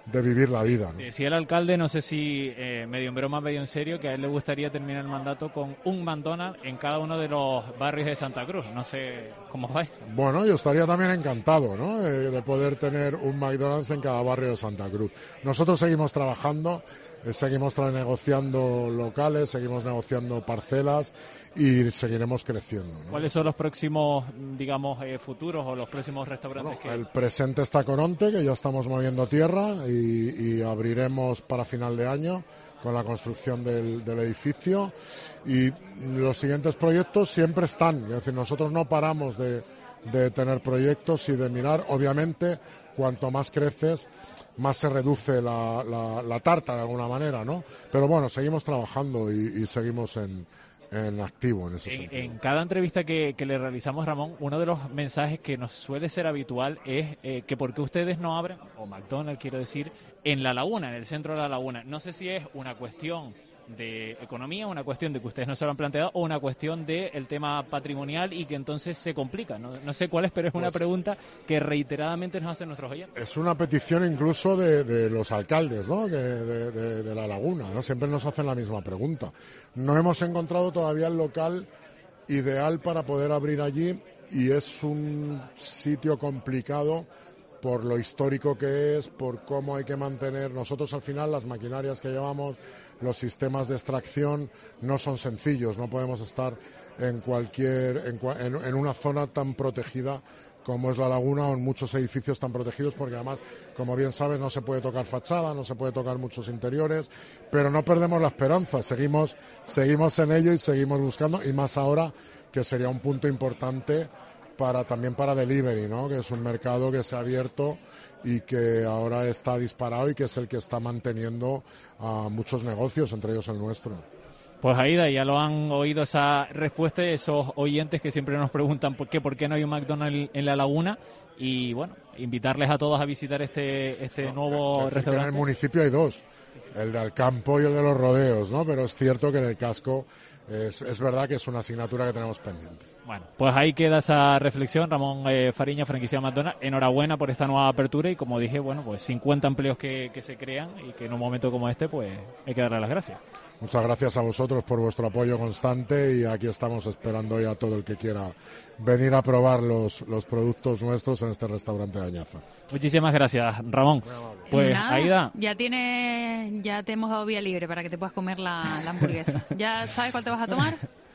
de vivir la vida, ¿no? Decía el alcalde, no sé si eh, medio en broma, medio en serio, que a él le gustaría terminar el mandato con un McDonald's en cada uno de los barrios de Santa Cruz. No sé cómo vais. Bueno, yo estaría también encantado, ¿no?, de, de poder tener un McDonald's en cada barrio de Santa Cruz. Nosotros seguimos trabajando, eh, seguimos tra- negociando locales, seguimos negociando parcelas y seguiremos creciendo, ¿no? ¿Cuáles son los próximos, digamos, eh, futuros o los próximos restaurantes bueno, que...? El presente está con Onte, que ya estamos moviendo tierra y, y abriremos para final de año con la construcción del, del edificio, y los siguientes proyectos siempre están, es decir, nosotros no paramos de, de tener proyectos y de mirar. Obviamente, cuanto más creces, más se reduce la, la, la tarta de alguna manera, ¿no? Pero bueno, seguimos trabajando y, y seguimos en, en activo en ese en, sentido. En cada entrevista que, que le realizamos, Ramón, uno de los mensajes que nos suele ser habitual es eh, que por qué ustedes no abren, o McDonald's quiero decir, en La Laguna, en el centro de La Laguna. No sé si es una cuestión de economía, una cuestión de que ustedes no se lo han planteado, o una cuestión del tema patrimonial y que entonces se complica. No, no sé cuál es, pero es una Pues, pregunta que reiteradamente nos hacen nuestros oyentes. Es una petición incluso de, de los alcaldes, ¿no?, que de, de, de La Laguna, ¿no? Siempre nos hacen la misma pregunta. No hemos encontrado todavía el local ideal para poder abrir allí, y es un sitio complicado por lo histórico que es, por cómo hay que mantener. Nosotros al final las maquinarias que llevamos, los sistemas de extracción no son sencillos, no podemos estar en cualquier en, en, en una zona tan protegida como es La Laguna, o en muchos edificios tan protegidos, porque además, como bien sabes, no se puede tocar fachada, no se puede tocar muchos interiores, pero no perdemos la esperanza, seguimos, seguimos en ello y seguimos buscando, y más ahora que sería un punto importante para también para delivery, ¿no?, que es un mercado que se ha abierto y que ahora está disparado y que es el que está manteniendo a muchos negocios, entre ellos el nuestro. Pues Aida, ya lo han oído esa respuesta de esos oyentes que siempre nos preguntan por qué, por qué no hay un McDonald's en La Laguna, y bueno, invitarles a todos a visitar este este no, nuevo es restaurante. En el municipio hay dos, el de Alcampo y el de Los Rodeos, ¿no?, pero es cierto que en el casco es, es verdad que es una asignatura que tenemos pendiente. Bueno, pues ahí queda esa reflexión. Ramón eh, Fariña, franquiciado McDonald's, enhorabuena por esta nueva apertura, y como dije, bueno, pues cincuenta empleos que, que se crean, y que en un momento como este, pues hay que darle las gracias. Muchas gracias a vosotros por vuestro apoyo constante, y aquí estamos esperando ya a todo el que quiera venir a probar los, los productos nuestros en este restaurante de Añaza. Muchísimas gracias, Ramón. Pues Nada, Aida, ya tiene, ya te hemos dado vía libre para que te puedas comer la, la hamburguesa. ¿Ya sabes cuál te vas a tomar?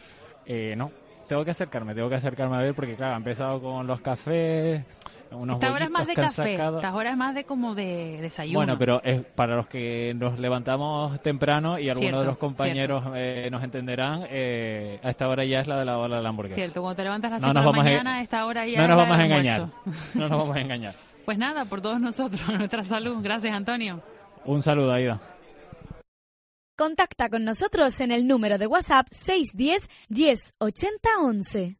eh, no, tengo que acercarme, tengo que acercarme a ver, porque claro, ha empezado con los cafés, unos Esta hora es más de bollitos que han café, sacado. esta hora es más de como de desayuno. Bueno, pero es para los que nos levantamos temprano, y algunos Cierto, de los compañeros eh, nos entenderán, eh, a esta hora ya es la de la hora de la hamburguesa. Cierto, cuando te levantas a las No cinco nos de la vamos a- mañana, a esta hora ya No es nos la vamos a del engañar, almuerzo. no nos vamos a engañar. Pues nada, por todos nosotros, nuestra salud. Gracias, Antonio. Un saludo, Aida. Contacta con nosotros en el número de WhatsApp seis uno cero, diez ochenta once.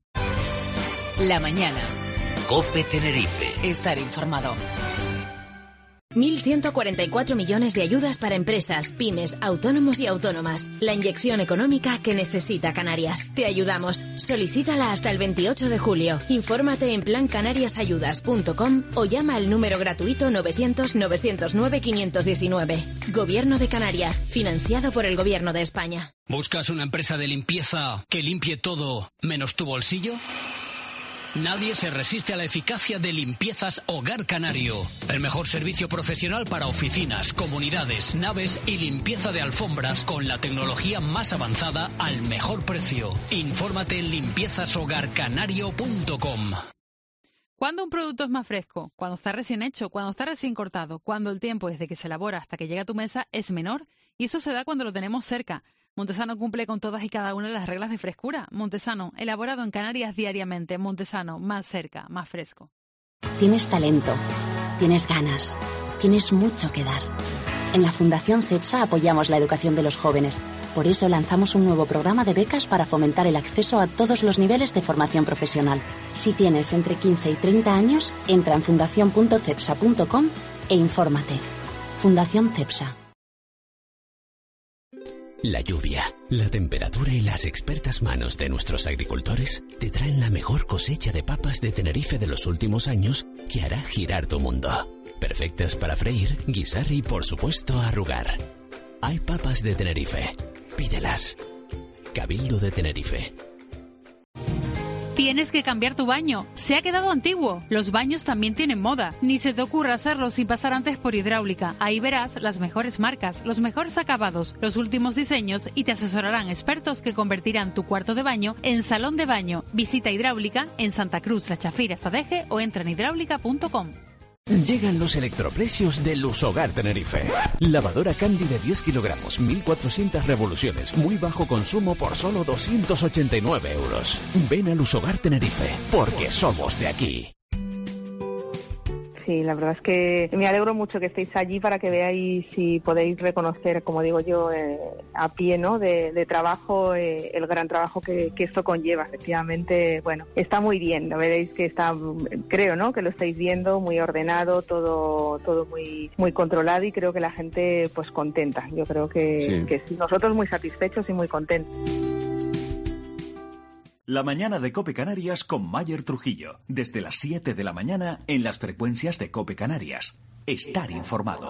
La mañana. COPE Tenerife. Estar informado. mil ciento cuarenta y cuatro millones de ayudas para empresas, pymes, autónomos y autónomas. La inyección económica que necesita Canarias. Te ayudamos. Solicítala hasta el veintiocho de julio. Infórmate en plan canarias ayudas punto com o llama al número gratuito novecientos, novecientos nueve, quinientos diecinueve. Gobierno de Canarias. Financiado por el Gobierno de España. ¿Buscas una empresa de limpieza que limpie todo menos tu bolsillo? Nadie se resiste a la eficacia de Limpiezas Hogar Canario. El mejor servicio profesional para oficinas, comunidades, naves y limpieza de alfombras con la tecnología más avanzada al mejor precio. Infórmate en limpiezas hogar canario punto com. ¿Cuándo un producto es más fresco? Cuando está recién hecho, cuando está recién cortado, cuando el tiempo desde que se elabora hasta que llega a tu mesa es menor, y eso se da cuando lo tenemos cerca. Montesano cumple con todas y cada una de las reglas de frescura. Montesano, elaborado en Canarias diariamente. Montesano, más cerca, más fresco. Tienes talento, tienes ganas, tienes mucho que dar. En la Fundación CEPSA apoyamos la educación de los jóvenes. Por eso lanzamos un nuevo programa de becas para fomentar el acceso a todos los niveles de formación profesional. Si tienes entre quince y treinta años, entra en fundación punto cepsa punto com e infórmate. Fundación CEPSA. La lluvia, la temperatura y las expertas manos de nuestros agricultores te traen la mejor cosecha de papas de Tenerife de los últimos años que hará girar tu mundo. Perfectas para freír, guisar y, por supuesto, arrugar. Hay papas de Tenerife. Pídelas. Cabildo de Tenerife. Tienes que cambiar tu baño. Se ha quedado antiguo. Los baños también tienen moda. Ni se te ocurra hacerlo sin pasar antes por Hidráulica. Ahí verás las mejores marcas, los mejores acabados, los últimos diseños y te asesorarán expertos que convertirán tu cuarto de baño en salón de baño. Visita Hidráulica en Santa Cruz, La Chafira, Sadeje o entra en hidráulica punto com. Llegan los electroprecios de Lusogar Tenerife. Lavadora Candy de diez kilogramos, mil cuatrocientas revoluciones, muy bajo consumo por solo doscientos ochenta y nueve euros. Ven a Lusogar Tenerife, porque somos de aquí. Sí, la verdad es que me alegro mucho que estéis allí para que veáis y podéis reconocer, como digo yo, eh, a pie, ¿no?, de, de trabajo, eh, el gran trabajo que, que esto conlleva. Efectivamente, bueno, está muy bien, lo veréis que está, creo, ¿no?, que lo estáis viendo muy ordenado, todo todo muy muy controlado y creo que la gente, pues, contenta. Yo creo que sí, que sí, nosotros muy satisfechos y muy contentos. La mañana de COPE Canarias con Mayer Trujillo. Desde las siete de la mañana en las frecuencias de COPE Canarias. Estar informado.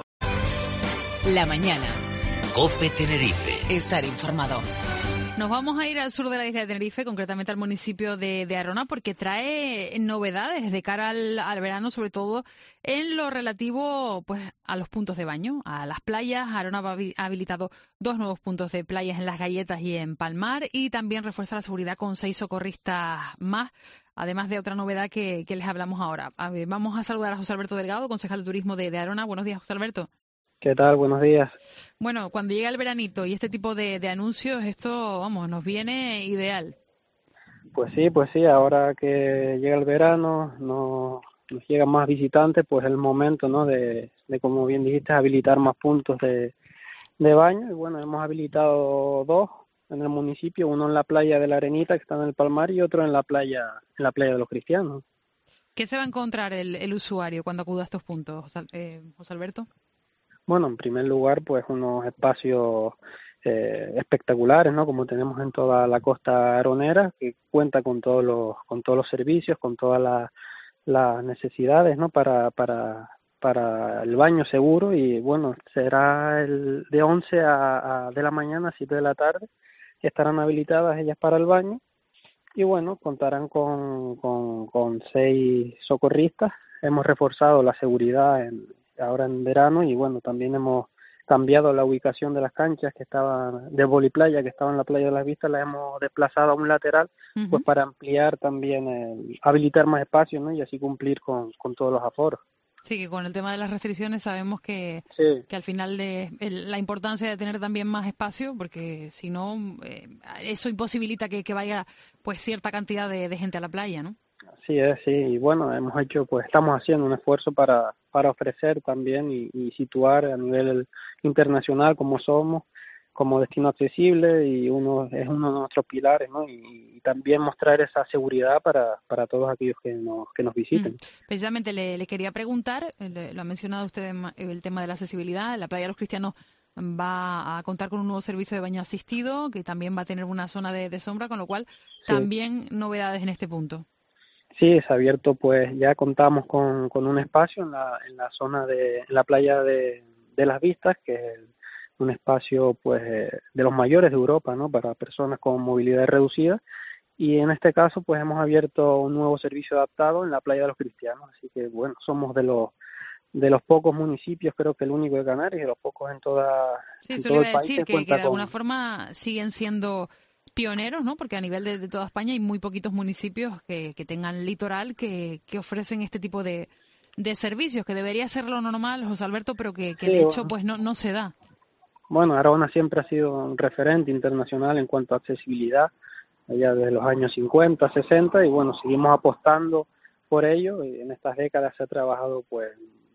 La mañana. COPE Tenerife. Estar informado. Nos vamos a ir al sur de la isla de Tenerife, concretamente al municipio de, de Arona, porque trae novedades de cara al, al verano, sobre todo en lo relativo, pues, a los puntos de baño, a las playas. Arona ha habilitado dos nuevos puntos de playas en Las Galletas y en Palmar, y también refuerza la seguridad con seis socorristas más, además de otra novedad que, que les hablamos ahora. A ver, vamos a saludar a José Alberto Delgado, concejal de turismo de, de Arona. Buenos días, José Alberto. ¿Qué tal? Buenos días. Bueno, cuando llega el veranito y este tipo de, de anuncios, esto, vamos, nos viene ideal. Pues sí, pues sí, ahora que llega el verano, no, nos llegan más visitantes, pues es el momento, ¿no?, de, de, como bien dijiste, habilitar más puntos de, de baño. Y bueno, hemos habilitado dos en el municipio, uno en la playa de la Arenita, que está en el Palmar, y otro en la playa, en la playa de los Cristianos. ¿Qué se va a encontrar el, el usuario cuando acuda a estos puntos, José, eh, José Alberto? Bueno, en primer lugar, pues unos espacios eh, espectaculares, ¿no?, como tenemos en toda la costa aronera, que cuenta con todos los con todos los servicios, con todas las las necesidades, ¿no?, para para para el baño seguro. Y bueno, será el de once a, a de la mañana a siete de la tarde, estarán habilitadas ellas para el baño. Y bueno, contarán con con con seis socorristas. Hemos reforzado la seguridad en ahora en verano, y bueno, también hemos cambiado la ubicación de las canchas que estaban de voliplaya, que estaban en la playa de las Vistas, las hemos desplazado a un lateral, uh-huh, pues para ampliar también, el, habilitar más espacio, ¿no?, y así cumplir con, con todos los aforos. Sí, que con el tema de las restricciones sabemos que, sí, que al final de, el, la importancia de tener también más espacio, porque si no, eh, eso imposibilita que, que vaya, pues, cierta cantidad de, de gente a la playa, ¿no? Sí, es, sí, y bueno, hemos hecho, pues estamos haciendo un esfuerzo para, para ofrecer también y, y situar a nivel internacional como somos, como destino accesible, y uno es uno de nuestros pilares, ¿no? Y, y también mostrar esa seguridad para, para todos aquellos que nos, que nos visiten. Mm. Precisamente le, le quería preguntar, le, lo ha mencionado usted, el tema de la accesibilidad. La Playa de los Cristianos va a contar con un nuevo servicio de baño asistido, que también va a tener una zona de, de sombra, con lo cual sí, también novedades en este punto. Sí, es abierto, pues ya contamos con, con un espacio en la, en la zona de en la playa de, de las Vistas, que es un espacio, pues, de los mayores de Europa, ¿no?, para personas con movilidad reducida. Y en este caso, pues hemos abierto un nuevo servicio adaptado en la playa de los Cristianos. Así que, bueno, somos de los de los pocos municipios, creo que el único de Canarias, y de los pocos en toda sí, en eso todo le iba el a decir, país. que, que de alguna con... forma siguen siendo pioneros, ¿no? Porque a nivel de, de toda España hay muy poquitos municipios que, que tengan litoral que, que ofrecen este tipo de, de servicios, que debería ser lo normal, José Alberto, pero que, que sí, de hecho, bueno, pues no, no se da. Bueno, Arona siempre ha sido un referente internacional en cuanto a accesibilidad, allá desde los años cincuenta, sesenta, y bueno, seguimos apostando por ello. Y en estas décadas se ha trabajado, pues,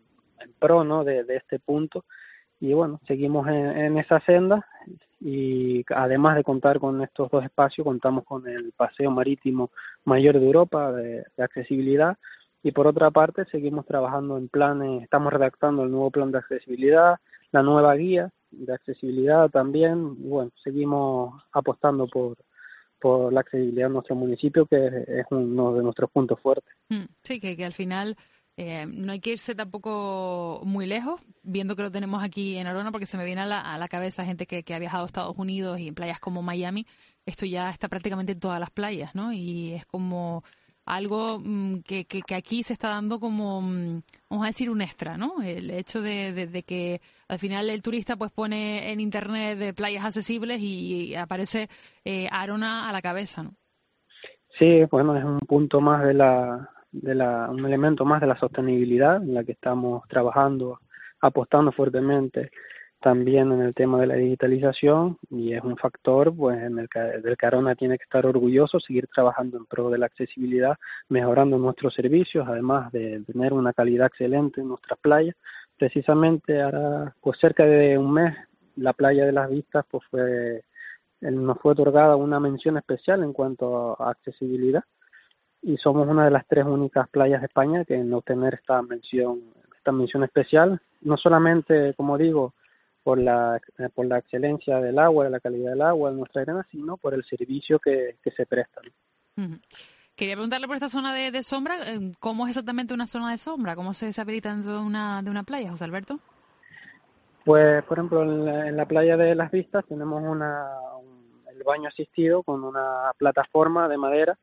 en pro, ¿no?, de, de este punto, y bueno, seguimos en, en esa senda. Y además de contar con estos dos espacios, contamos con el paseo marítimo mayor de Europa de, de accesibilidad, y por otra parte seguimos trabajando en planes, estamos redactando el nuevo plan de accesibilidad, la nueva guía de accesibilidad también, y bueno, seguimos apostando por por la accesibilidad en nuestro municipio, que es uno de nuestros puntos fuertes. Sí, que, que al final Eh, no hay que irse tampoco muy lejos, viendo que lo tenemos aquí en Arona, porque se me viene a la, a la cabeza gente que, que ha viajado a Estados Unidos y en playas como Miami, esto ya está prácticamente en todas las playas, ¿no? Y es como algo mmm, que, que, que aquí se está dando como, mmm, vamos a decir, un extra, ¿no? El hecho de, de, de que al final el turista pues pone en internet de playas accesibles y, y aparece eh, Arona a la cabeza, ¿no? Sí, bueno, es un punto más de la, de la, un elemento más de la sostenibilidad en la que estamos trabajando, apostando fuertemente también en el tema de la digitalización, y es un factor pues en el que, del que Arona tiene que estar orgulloso, seguir trabajando en pro de la accesibilidad, mejorando nuestros servicios, además de tener una calidad excelente en nuestras playas. Precisamente ahora, pues cerca de un mes, la playa de las Vistas pues fue nos fue otorgada una mención especial en cuanto a accesibilidad, y somos una de las tres únicas playas de España que en obtener esta mención esta mención especial, no solamente, como digo, por la por la excelencia del agua, de la calidad del agua de nuestra arena, sino por el servicio que, que se presta. Uh-huh. Quería preguntarle por esta zona de, de sombra, ¿cómo es exactamente una zona de sombra? ¿Cómo se deshabilita dentro de una, de una playa, José Alberto? Pues, por ejemplo, en la, en la playa de las Vistas tenemos una un, el baño asistido con una plataforma de madera,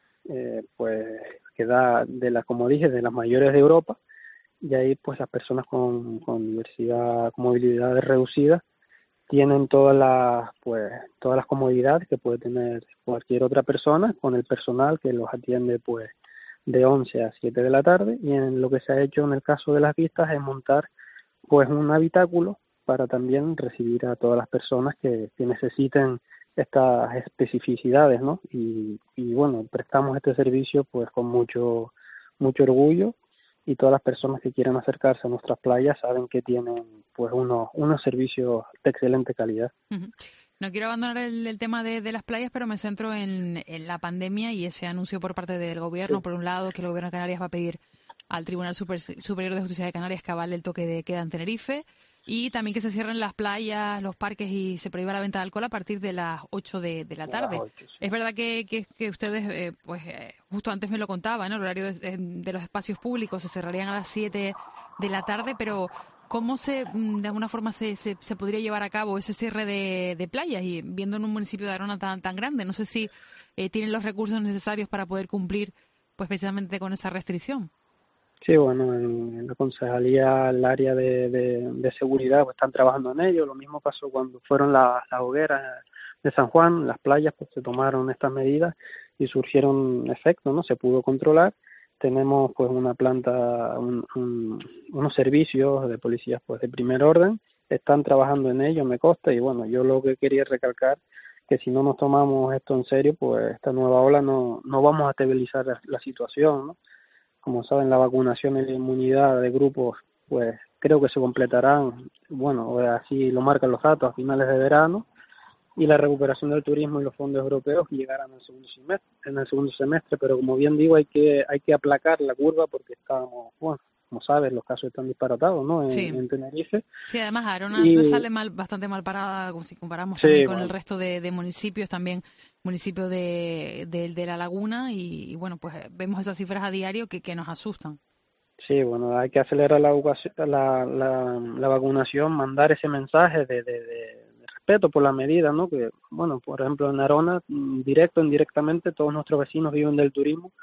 eh, pues que da, de las, como dije, de las mayores de Europa, y ahí pues las personas con, con diversidad, con movilidades reducidas, tienen todas las pues todas las comodidades que puede tener cualquier otra persona, con el personal que los atiende pues de once a siete de la tarde, y en lo que se ha hecho en el caso de las Vistas es montar pues un habitáculo para también recibir a todas las personas que, que necesiten estas especificidades, ¿no? Y, y bueno, prestamos este servicio pues con mucho mucho orgullo, y todas las personas que quieran acercarse a nuestras playas saben que tienen pues unos unos servicios de excelente calidad. Uh-huh. No quiero abandonar el, el tema de, de las playas, pero me centro en, en la pandemia y ese anuncio por parte del gobierno, sí. Por un lado, que el gobierno de Canarias va a pedir al Tribunal Super, Superior de Justicia de Canarias que avale el toque de queda en Tenerife, y también que se cierren las playas, los parques y se prohíba la venta de alcohol a partir de las ocho de, de la tarde. ocho, sí. Es verdad que, que, que ustedes, eh, pues eh, justo antes me lo contaban, ¿no? El horario de, de los espacios públicos se cerrarían a las siete de la tarde, pero ¿cómo se, de alguna forma se, se, se podría llevar a cabo ese cierre de, de playas? Y viendo en un municipio de Arona tan, tan grande, no sé si eh, tienen los recursos necesarios para poder cumplir pues precisamente con esa restricción. Sí, bueno, en, en la concejalía, el área de, de, de seguridad, pues están trabajando en ello. Lo mismo pasó cuando fueron las, las hogueras de San Juan, las playas, pues se tomaron estas medidas y surgieron efectos, ¿no? Se pudo controlar. Tenemos pues una planta, un, un, unos servicios de policías pues de primer orden, están trabajando en ello, me consta, y bueno, yo lo que quería recalcar que si no nos tomamos esto en serio, pues esta nueva ola no, no vamos a estabilizar la, la situación, ¿no? Como saben, la vacunación y la inmunidad de grupos, pues creo que se completarán, bueno, así lo marcan los datos, a finales de verano, y la recuperación del turismo y los fondos europeos llegarán en el segundo semestre, en el segundo semestre, pero como bien digo, hay que hay que aplacar la curva porque estamos, bueno, como sabes, los casos están disparatados, ¿no? En, sí. en Tenerife. Sí, además Arona y... sale mal, bastante mal parada, si comparamos sí, también con bueno. el resto de, de municipios, también municipio de, de, de La Laguna, y, y bueno, pues vemos esas cifras a diario que, que nos asustan. Sí, bueno, hay que acelerar la, la, la, la vacunación, mandar ese mensaje de, de, de respeto por la medida, ¿no? Que, bueno, por ejemplo, en Arona, directo o indirectamente, todos nuestros vecinos viven del turismo.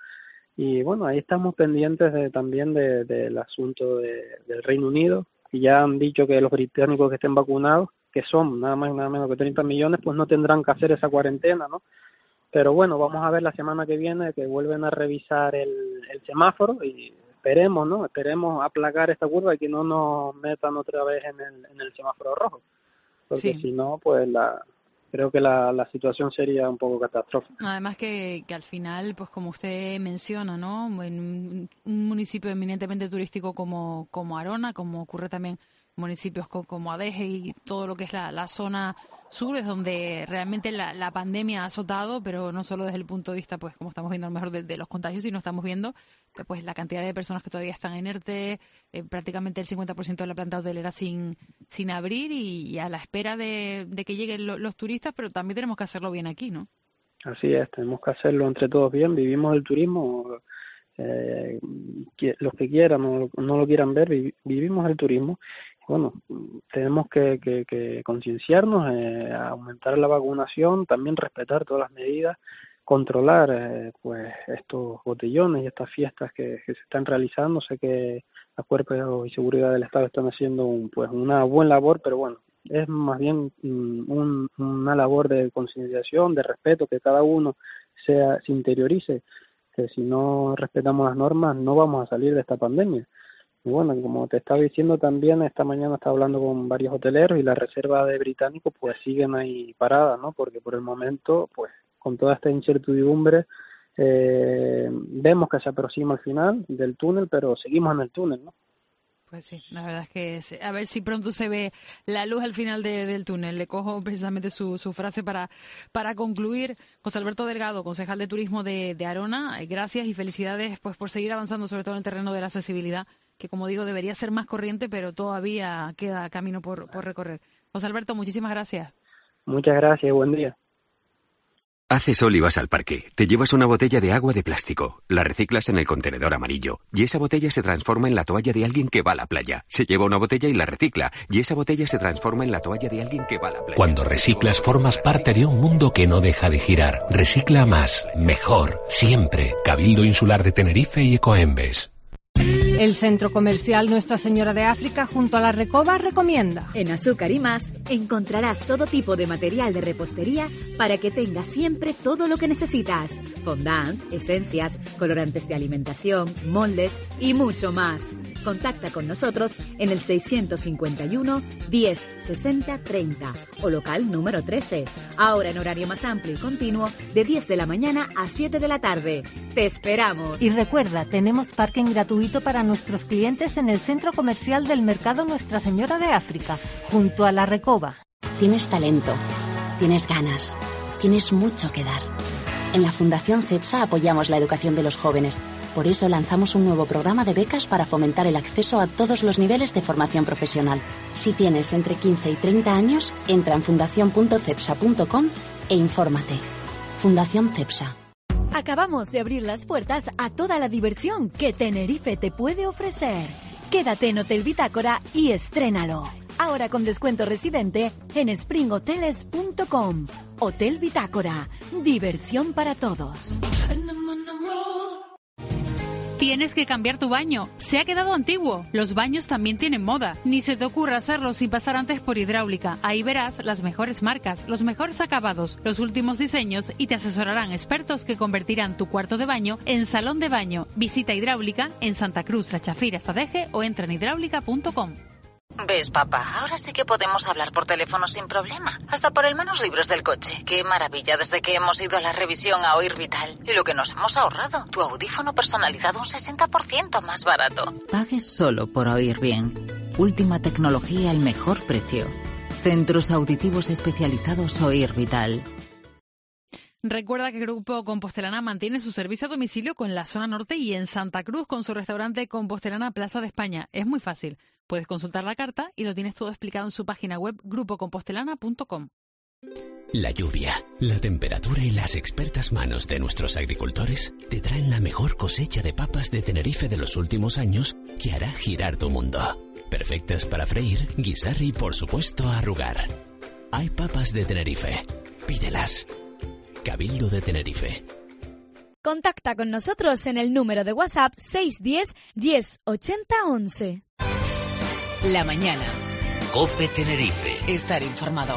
Y bueno, ahí estamos pendientes de, también de, del asunto de, del Reino Unido, que ya han dicho que los británicos que estén vacunados, que son nada más y nada menos que treinta millones, pues no tendrán que hacer esa cuarentena, ¿no? Pero bueno, vamos a ver la semana que viene que vuelven a revisar el, el semáforo y esperemos, ¿no? Esperemos aplacar esta curva y que no nos metan otra vez en el, en el semáforo rojo, porque sí. si no, pues la... creo que la, la situación sería un poco catastrófica. Además que, que al final, pues como usted menciona, ¿no? En un municipio eminentemente turístico como, como Arona, como ocurre también en municipios como, como Adeje y todo lo que es la, la zona sur, es donde realmente la, la pandemia ha azotado, pero no solo desde el punto de vista, pues como estamos viendo a lo mejor de, de los contagios, sino estamos viendo pues la cantidad de personas que todavía están en ERTE, eh, prácticamente el cincuenta por ciento de la planta hotelera sin sin abrir y, y a la espera de, de que lleguen lo, los turistas, pero también tenemos que hacerlo bien aquí, ¿no? Así es, tenemos que hacerlo entre todos bien, vivimos del turismo, eh, que, los que quieran o no, no lo quieran ver, vi, vivimos el turismo. Bueno, tenemos que, que, que concienciarnos, eh, aumentar la vacunación, también respetar todas las medidas, controlar eh, pues estos botellones y estas fiestas que, que se están realizando. Sé que las Cuerpos y Seguridad del Estado están haciendo un, pues una buena labor, pero bueno, es más bien un, una labor de concienciación, de respeto, que cada uno sea se interiorice, que si no respetamos las normas no vamos a salir de esta pandemia. Y bueno, como te estaba diciendo también, esta mañana estaba hablando con varios hoteleros y las reservas de británicos pues siguen ahí paradas, ¿no? Porque por el momento, pues con toda esta incertidumbre, eh, vemos que se aproxima el final del túnel, pero seguimos en el túnel, ¿no? Pues sí, la verdad es que es, a ver si pronto se ve la luz al final de, del túnel. Le cojo precisamente su, su frase para, para concluir. José Alberto Delgado, concejal de Turismo de, de Arona, gracias y felicidades pues por seguir avanzando, sobre todo en el terreno de la accesibilidad, que como digo debería ser más corriente, pero todavía queda camino por, por recorrer. José Alberto, muchísimas gracias. Muchas gracias, buen día. Hace sol y vas al parque, te llevas una botella de agua de plástico, la reciclas en el contenedor amarillo y esa botella se transforma en la toalla de alguien que va a la playa. Se lleva una botella y la recicla y esa botella se transforma en la toalla de alguien que va a la playa. Cuando reciclas formas parte de un mundo que no deja de girar. Recicla más, mejor, siempre. Cabildo Insular de Tenerife y Ecoembes. El Centro Comercial Nuestra Señora de África junto a la Recoba recomienda. En Azúcar y Más encontrarás todo tipo de material de repostería para que tengas siempre todo lo que necesitas. Fondant, esencias, colorantes de alimentación, moldes y mucho más. Contacta con nosotros en el seiscientos cincuenta y uno, diez, sesenta, treinta o local número trece. Ahora en horario más amplio y continuo de diez de la mañana a siete de la tarde. ¡Te esperamos! Y recuerda, tenemos parking gratuito para nuestros clientes en el Centro Comercial del Mercado Nuestra Señora de África, junto a la Recoba. Tienes talento, tienes ganas, tienes mucho que dar. En la Fundación CEPSA apoyamos la educación de los jóvenes. Por eso lanzamos un nuevo programa de becas para fomentar el acceso a todos los niveles de formación profesional. Si tienes entre quince y treinta años, entra en fundación punto cepsa punto com e infórmate. Fundación CEPSA. Acabamos de abrir las puertas a toda la diversión que Tenerife te puede ofrecer. Quédate en Hotel Bitácora y estrénalo. Ahora con descuento residente en spring hoteles punto com. Hotel Bitácora. Diversión para todos. Tienes que cambiar tu baño. Se ha quedado antiguo. Los baños también tienen moda. Ni se te ocurra hacerlo sin pasar antes por Hidráulica. Ahí verás las mejores marcas, los mejores acabados, los últimos diseños y te asesorarán expertos que convertirán tu cuarto de baño en salón de baño. Visita Hidráulica en Santa Cruz, La Chafira, Zadeje o entra en hidráulica punto com. ¿Ves, papá? Ahora sí que podemos hablar por teléfono sin problema. Hasta por el manos libres del coche. Qué maravilla desde que hemos ido a la revisión a Oír Vital. Y lo que nos hemos ahorrado. Tu audífono personalizado un sesenta por ciento más barato. Pagues solo por oír bien. Última tecnología al mejor precio. Centros auditivos especializados Oír Vital. Recuerda que Grupo Compostelana mantiene su servicio a domicilio con la zona norte y en Santa Cruz con su restaurante Compostelana Plaza de España. Es muy fácil. Puedes consultar la carta y lo tienes todo explicado en su página web grupo compostelana punto com. La lluvia, la temperatura y las expertas manos de nuestros agricultores te traen la mejor cosecha de papas de Tenerife de los últimos años que hará girar tu mundo. Perfectas para freír, guisar y, por supuesto, arrugar. Hay papas de Tenerife. Pídelas. Cabildo de Tenerife. Contacta con nosotros en el número de WhatsApp seis uno cero, diez, ochenta, once. La mañana. COPE Tenerife. Estar informado.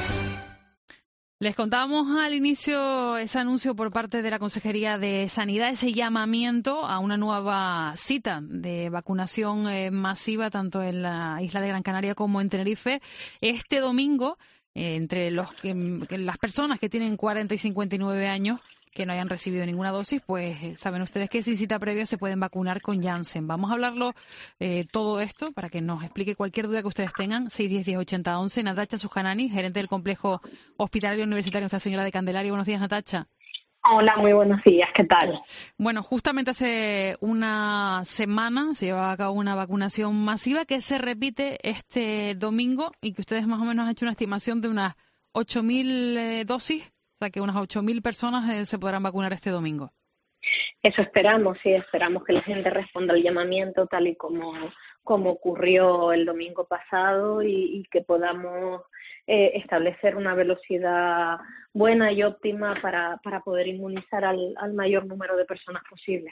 Les contábamos al inicio ese anuncio por parte de la Consejería de Sanidad, ese llamamiento a una nueva cita de vacunación eh, masiva tanto en la isla de Gran Canaria como en Tenerife. Este domingo, eh, entre los que, que las personas que tienen cuarenta y cincuenta y nueve años que no hayan recibido ninguna dosis, pues saben ustedes que sin cita previa se pueden vacunar con Janssen. Vamos a hablarlo eh, todo esto para que nos explique cualquier duda que ustedes tengan. seis uno cero, diez, ochenta, once. Natacha Sujanani, gerente del Complejo Hospitalario Universitario Nuestra Señora de Candelaria. Buenos días, Natacha. Hola, muy buenos días. ¿Qué tal? Bueno, justamente hace una semana se lleva a cabo una vacunación masiva que se repite este domingo y que ustedes más o menos han hecho una estimación de unas ocho mil eh, dosis. O sea, que unas ocho mil personas eh, se podrán vacunar este domingo. Eso esperamos, sí, esperamos que la gente responda al llamamiento tal y como, como ocurrió el domingo pasado y, y que podamos eh, establecer una velocidad buena y óptima para, para poder inmunizar al, al mayor número de personas posibles.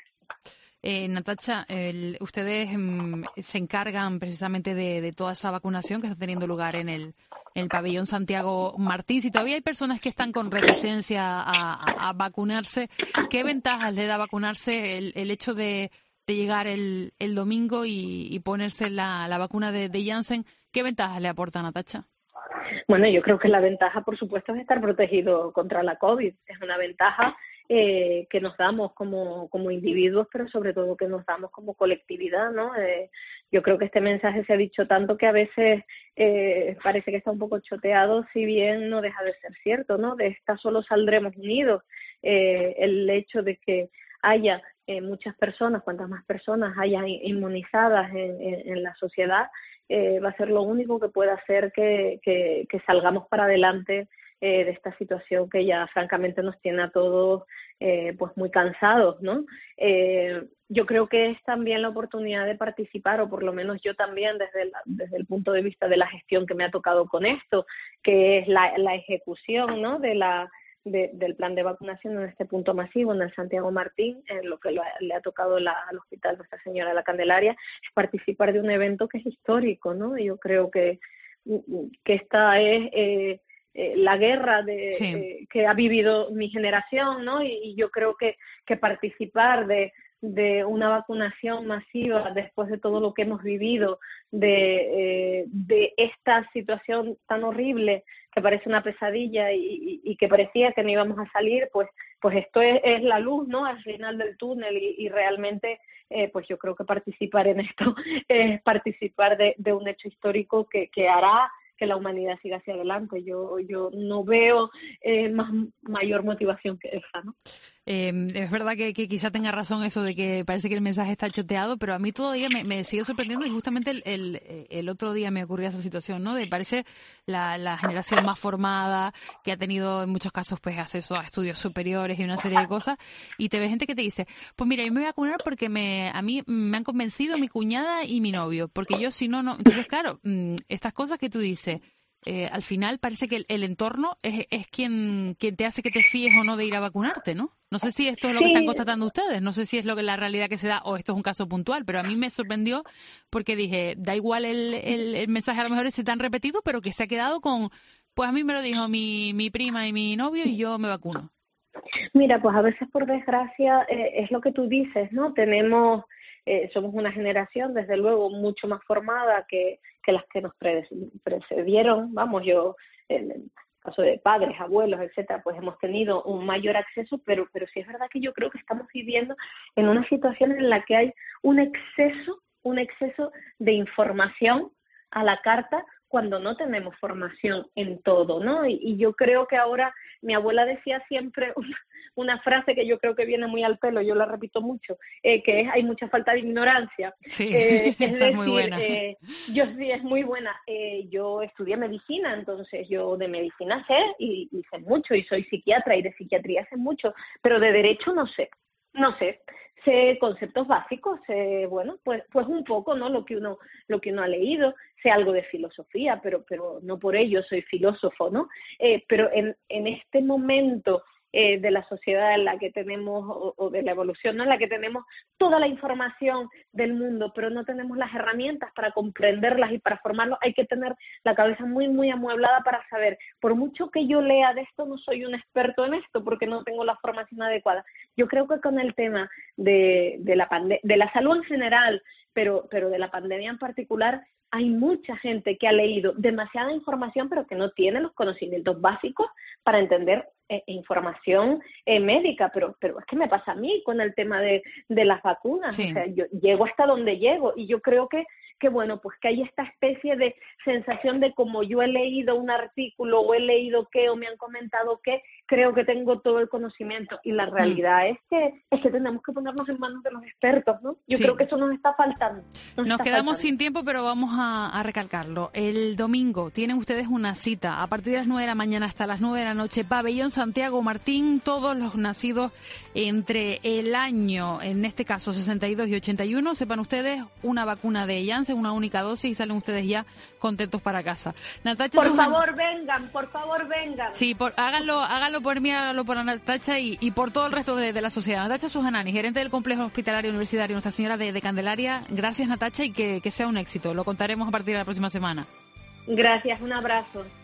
Eh, Natacha, el, ustedes mm, se encargan precisamente de, de toda esa vacunación que está teniendo lugar en el, en el pabellón Santiago Martín. Si todavía hay personas que están con reticencia a, a, a vacunarse, ¿qué ventajas le da vacunarse el, el hecho de, de llegar el, el domingo y, y ponerse la, la vacuna de, de Janssen? ¿Qué ventajas le aporta, Natacha? Bueno, yo creo que la ventaja, por supuesto, es estar protegido contra la COVID. Es una ventaja eh, que nos damos como, como individuos, pero sobre todo que nos damos como colectividad, ¿no? Eh, yo creo que este mensaje se ha dicho tanto que a veces eh, parece que está un poco choteado, si bien no deja de ser cierto, ¿no? De esta solo saldremos unidos. Eh, el hecho de que haya eh, muchas personas, cuantas más personas haya inmunizadas en, en, en la sociedad, eh, va a ser lo único que pueda hacer que, que, que salgamos para adelante eh, de esta situación que ya francamente nos tiene a todos eh, pues muy cansados, ¿no? Eh, yo creo que es también la oportunidad de participar, o por lo menos yo también desde el, desde el punto de vista de la gestión que me ha tocado con esto, que es la, la ejecución, ¿no? de la De, del plan de vacunación en este punto masivo en el Santiago Martín, en lo que lo, le ha tocado la, al Hospital Nuestra Señora de la Candelaria, es participar de un evento que es histórico, ¿no? Yo creo que, que esta es eh, eh, la guerra de, sí. eh, que ha vivido mi generación, ¿no? Y, y yo creo que, que participar de, de una vacunación masiva después de todo lo que hemos vivido, de, eh, de esta situación tan horrible que parece una pesadilla y, y, y que parecía que no íbamos a salir, pues pues esto es, es la luz, ¿no? Al final del túnel y, y realmente eh, pues yo creo que participar en esto es participar de, de un hecho histórico que, que hará que la humanidad siga hacia adelante. Yo yo no veo eh, más mayor motivación que esa, ¿no? Eh, es verdad que, que quizá tenga razón eso de que parece que el mensaje está choteado, pero a mí todavía me, me sigue sorprendiendo y justamente el, el, el otro día me ocurrió esa situación, ¿no? De parece la, la generación más formada, que ha tenido en muchos casos pues acceso a estudios superiores y una serie de cosas, y te ve gente que te dice, pues mira, yo me voy a vacunar porque me, a mí me han convencido mi cuñada y mi novio, porque yo si no, no. Entonces, claro, estas cosas que tú dices, eh, al final parece que el, el entorno es, es quien, quien te hace que te fíes o no de ir a vacunarte, ¿no? No sé si esto es lo sí. que están constatando ustedes, no sé si es lo que la realidad que se da o esto es un caso puntual, pero a mí me sorprendió porque dije, da igual el, el, el mensaje, a lo mejor es tan repetido, pero que se ha quedado con, pues a mí me lo dijo mi, mi prima y mi novio y yo me vacuno. Mira, pues a veces por desgracia eh, es lo que tú dices, ¿no? Tenemos... Eh, somos una generación, desde luego, mucho más formada que, que las que nos precedieron. Vamos, yo, en el caso de padres, abuelos, etcétera, pues hemos tenido un mayor acceso, pero, pero sí es verdad que yo creo que estamos viviendo en una situación en la que hay un exceso, un exceso de información a la carta cuando no tenemos formación en todo, ¿no? Y, y yo creo que ahora, mi abuela decía siempre una, una frase que yo creo que viene muy al pelo, yo la repito mucho, eh, que es, hay mucha falta de ignorancia. Sí, eh, es esa decir, es muy buena. Eh, yo sí, es muy buena. Eh, yo estudié medicina, entonces yo de medicina sé y, y sé mucho, y soy psiquiatra, y de psiquiatría sé mucho, pero de derecho no sé, no sé. Sé conceptos básicos, sé, bueno, pues pues un poco, ¿no? Lo que uno lo que uno ha leído, sé algo de filosofía, pero pero no por ello soy filósofo, ¿no? Eh, pero en en este momento eh, de la sociedad en la que tenemos, o, o de la evolución, ¿no? En la que tenemos toda la información del mundo, pero no tenemos las herramientas para comprenderlas y para formarlo, hay que tener la cabeza muy, muy amueblada para saber, por mucho que yo lea de esto, no soy un experto en esto porque no tengo la formación adecuada. Yo creo que con el tema de, de la pande- de la salud en general, pero, pero de la pandemia en particular, hay mucha gente que ha leído demasiada información pero que no tiene los conocimientos básicos para entender eh, información eh, médica, pero pero es que me pasa a mí con el tema de, de las vacunas, sí. O sea, yo llego hasta donde llego y yo creo que que bueno, pues que hay esta especie de sensación de como yo he leído un artículo o he leído qué o me han comentado qué, creo que tengo todo el conocimiento, y la realidad mm. es que es que tenemos que ponernos en manos de los expertos, ¿no? Yo sí. creo que eso nos está faltando. Nos, nos está quedamos faltando. sin tiempo, pero vamos a, a recalcarlo. El domingo tienen ustedes una cita a partir de las nueve de la mañana hasta las nueve de la noche, Pabellón Santiago Martín, todos los nacidos entre el año, en este caso sesenta y dos y ochenta y uno, sepan ustedes, una vacuna de Janssen, una única dosis, y salen ustedes ya contentos para casa. Natacha, por Sujan... favor vengan, por favor vengan. Sí, por, háganlo, háganlo por mí, háganlo por Natacha y, y por todo el resto de, de la sociedad. Natacha Sujanani, gerente del Complejo Hospitalario Universitario Nuestra Señora de, de Candelaria. Gracias, Natacha, y que, que sea un éxito. Lo contaremos a partir de la próxima semana. Gracias, un abrazo.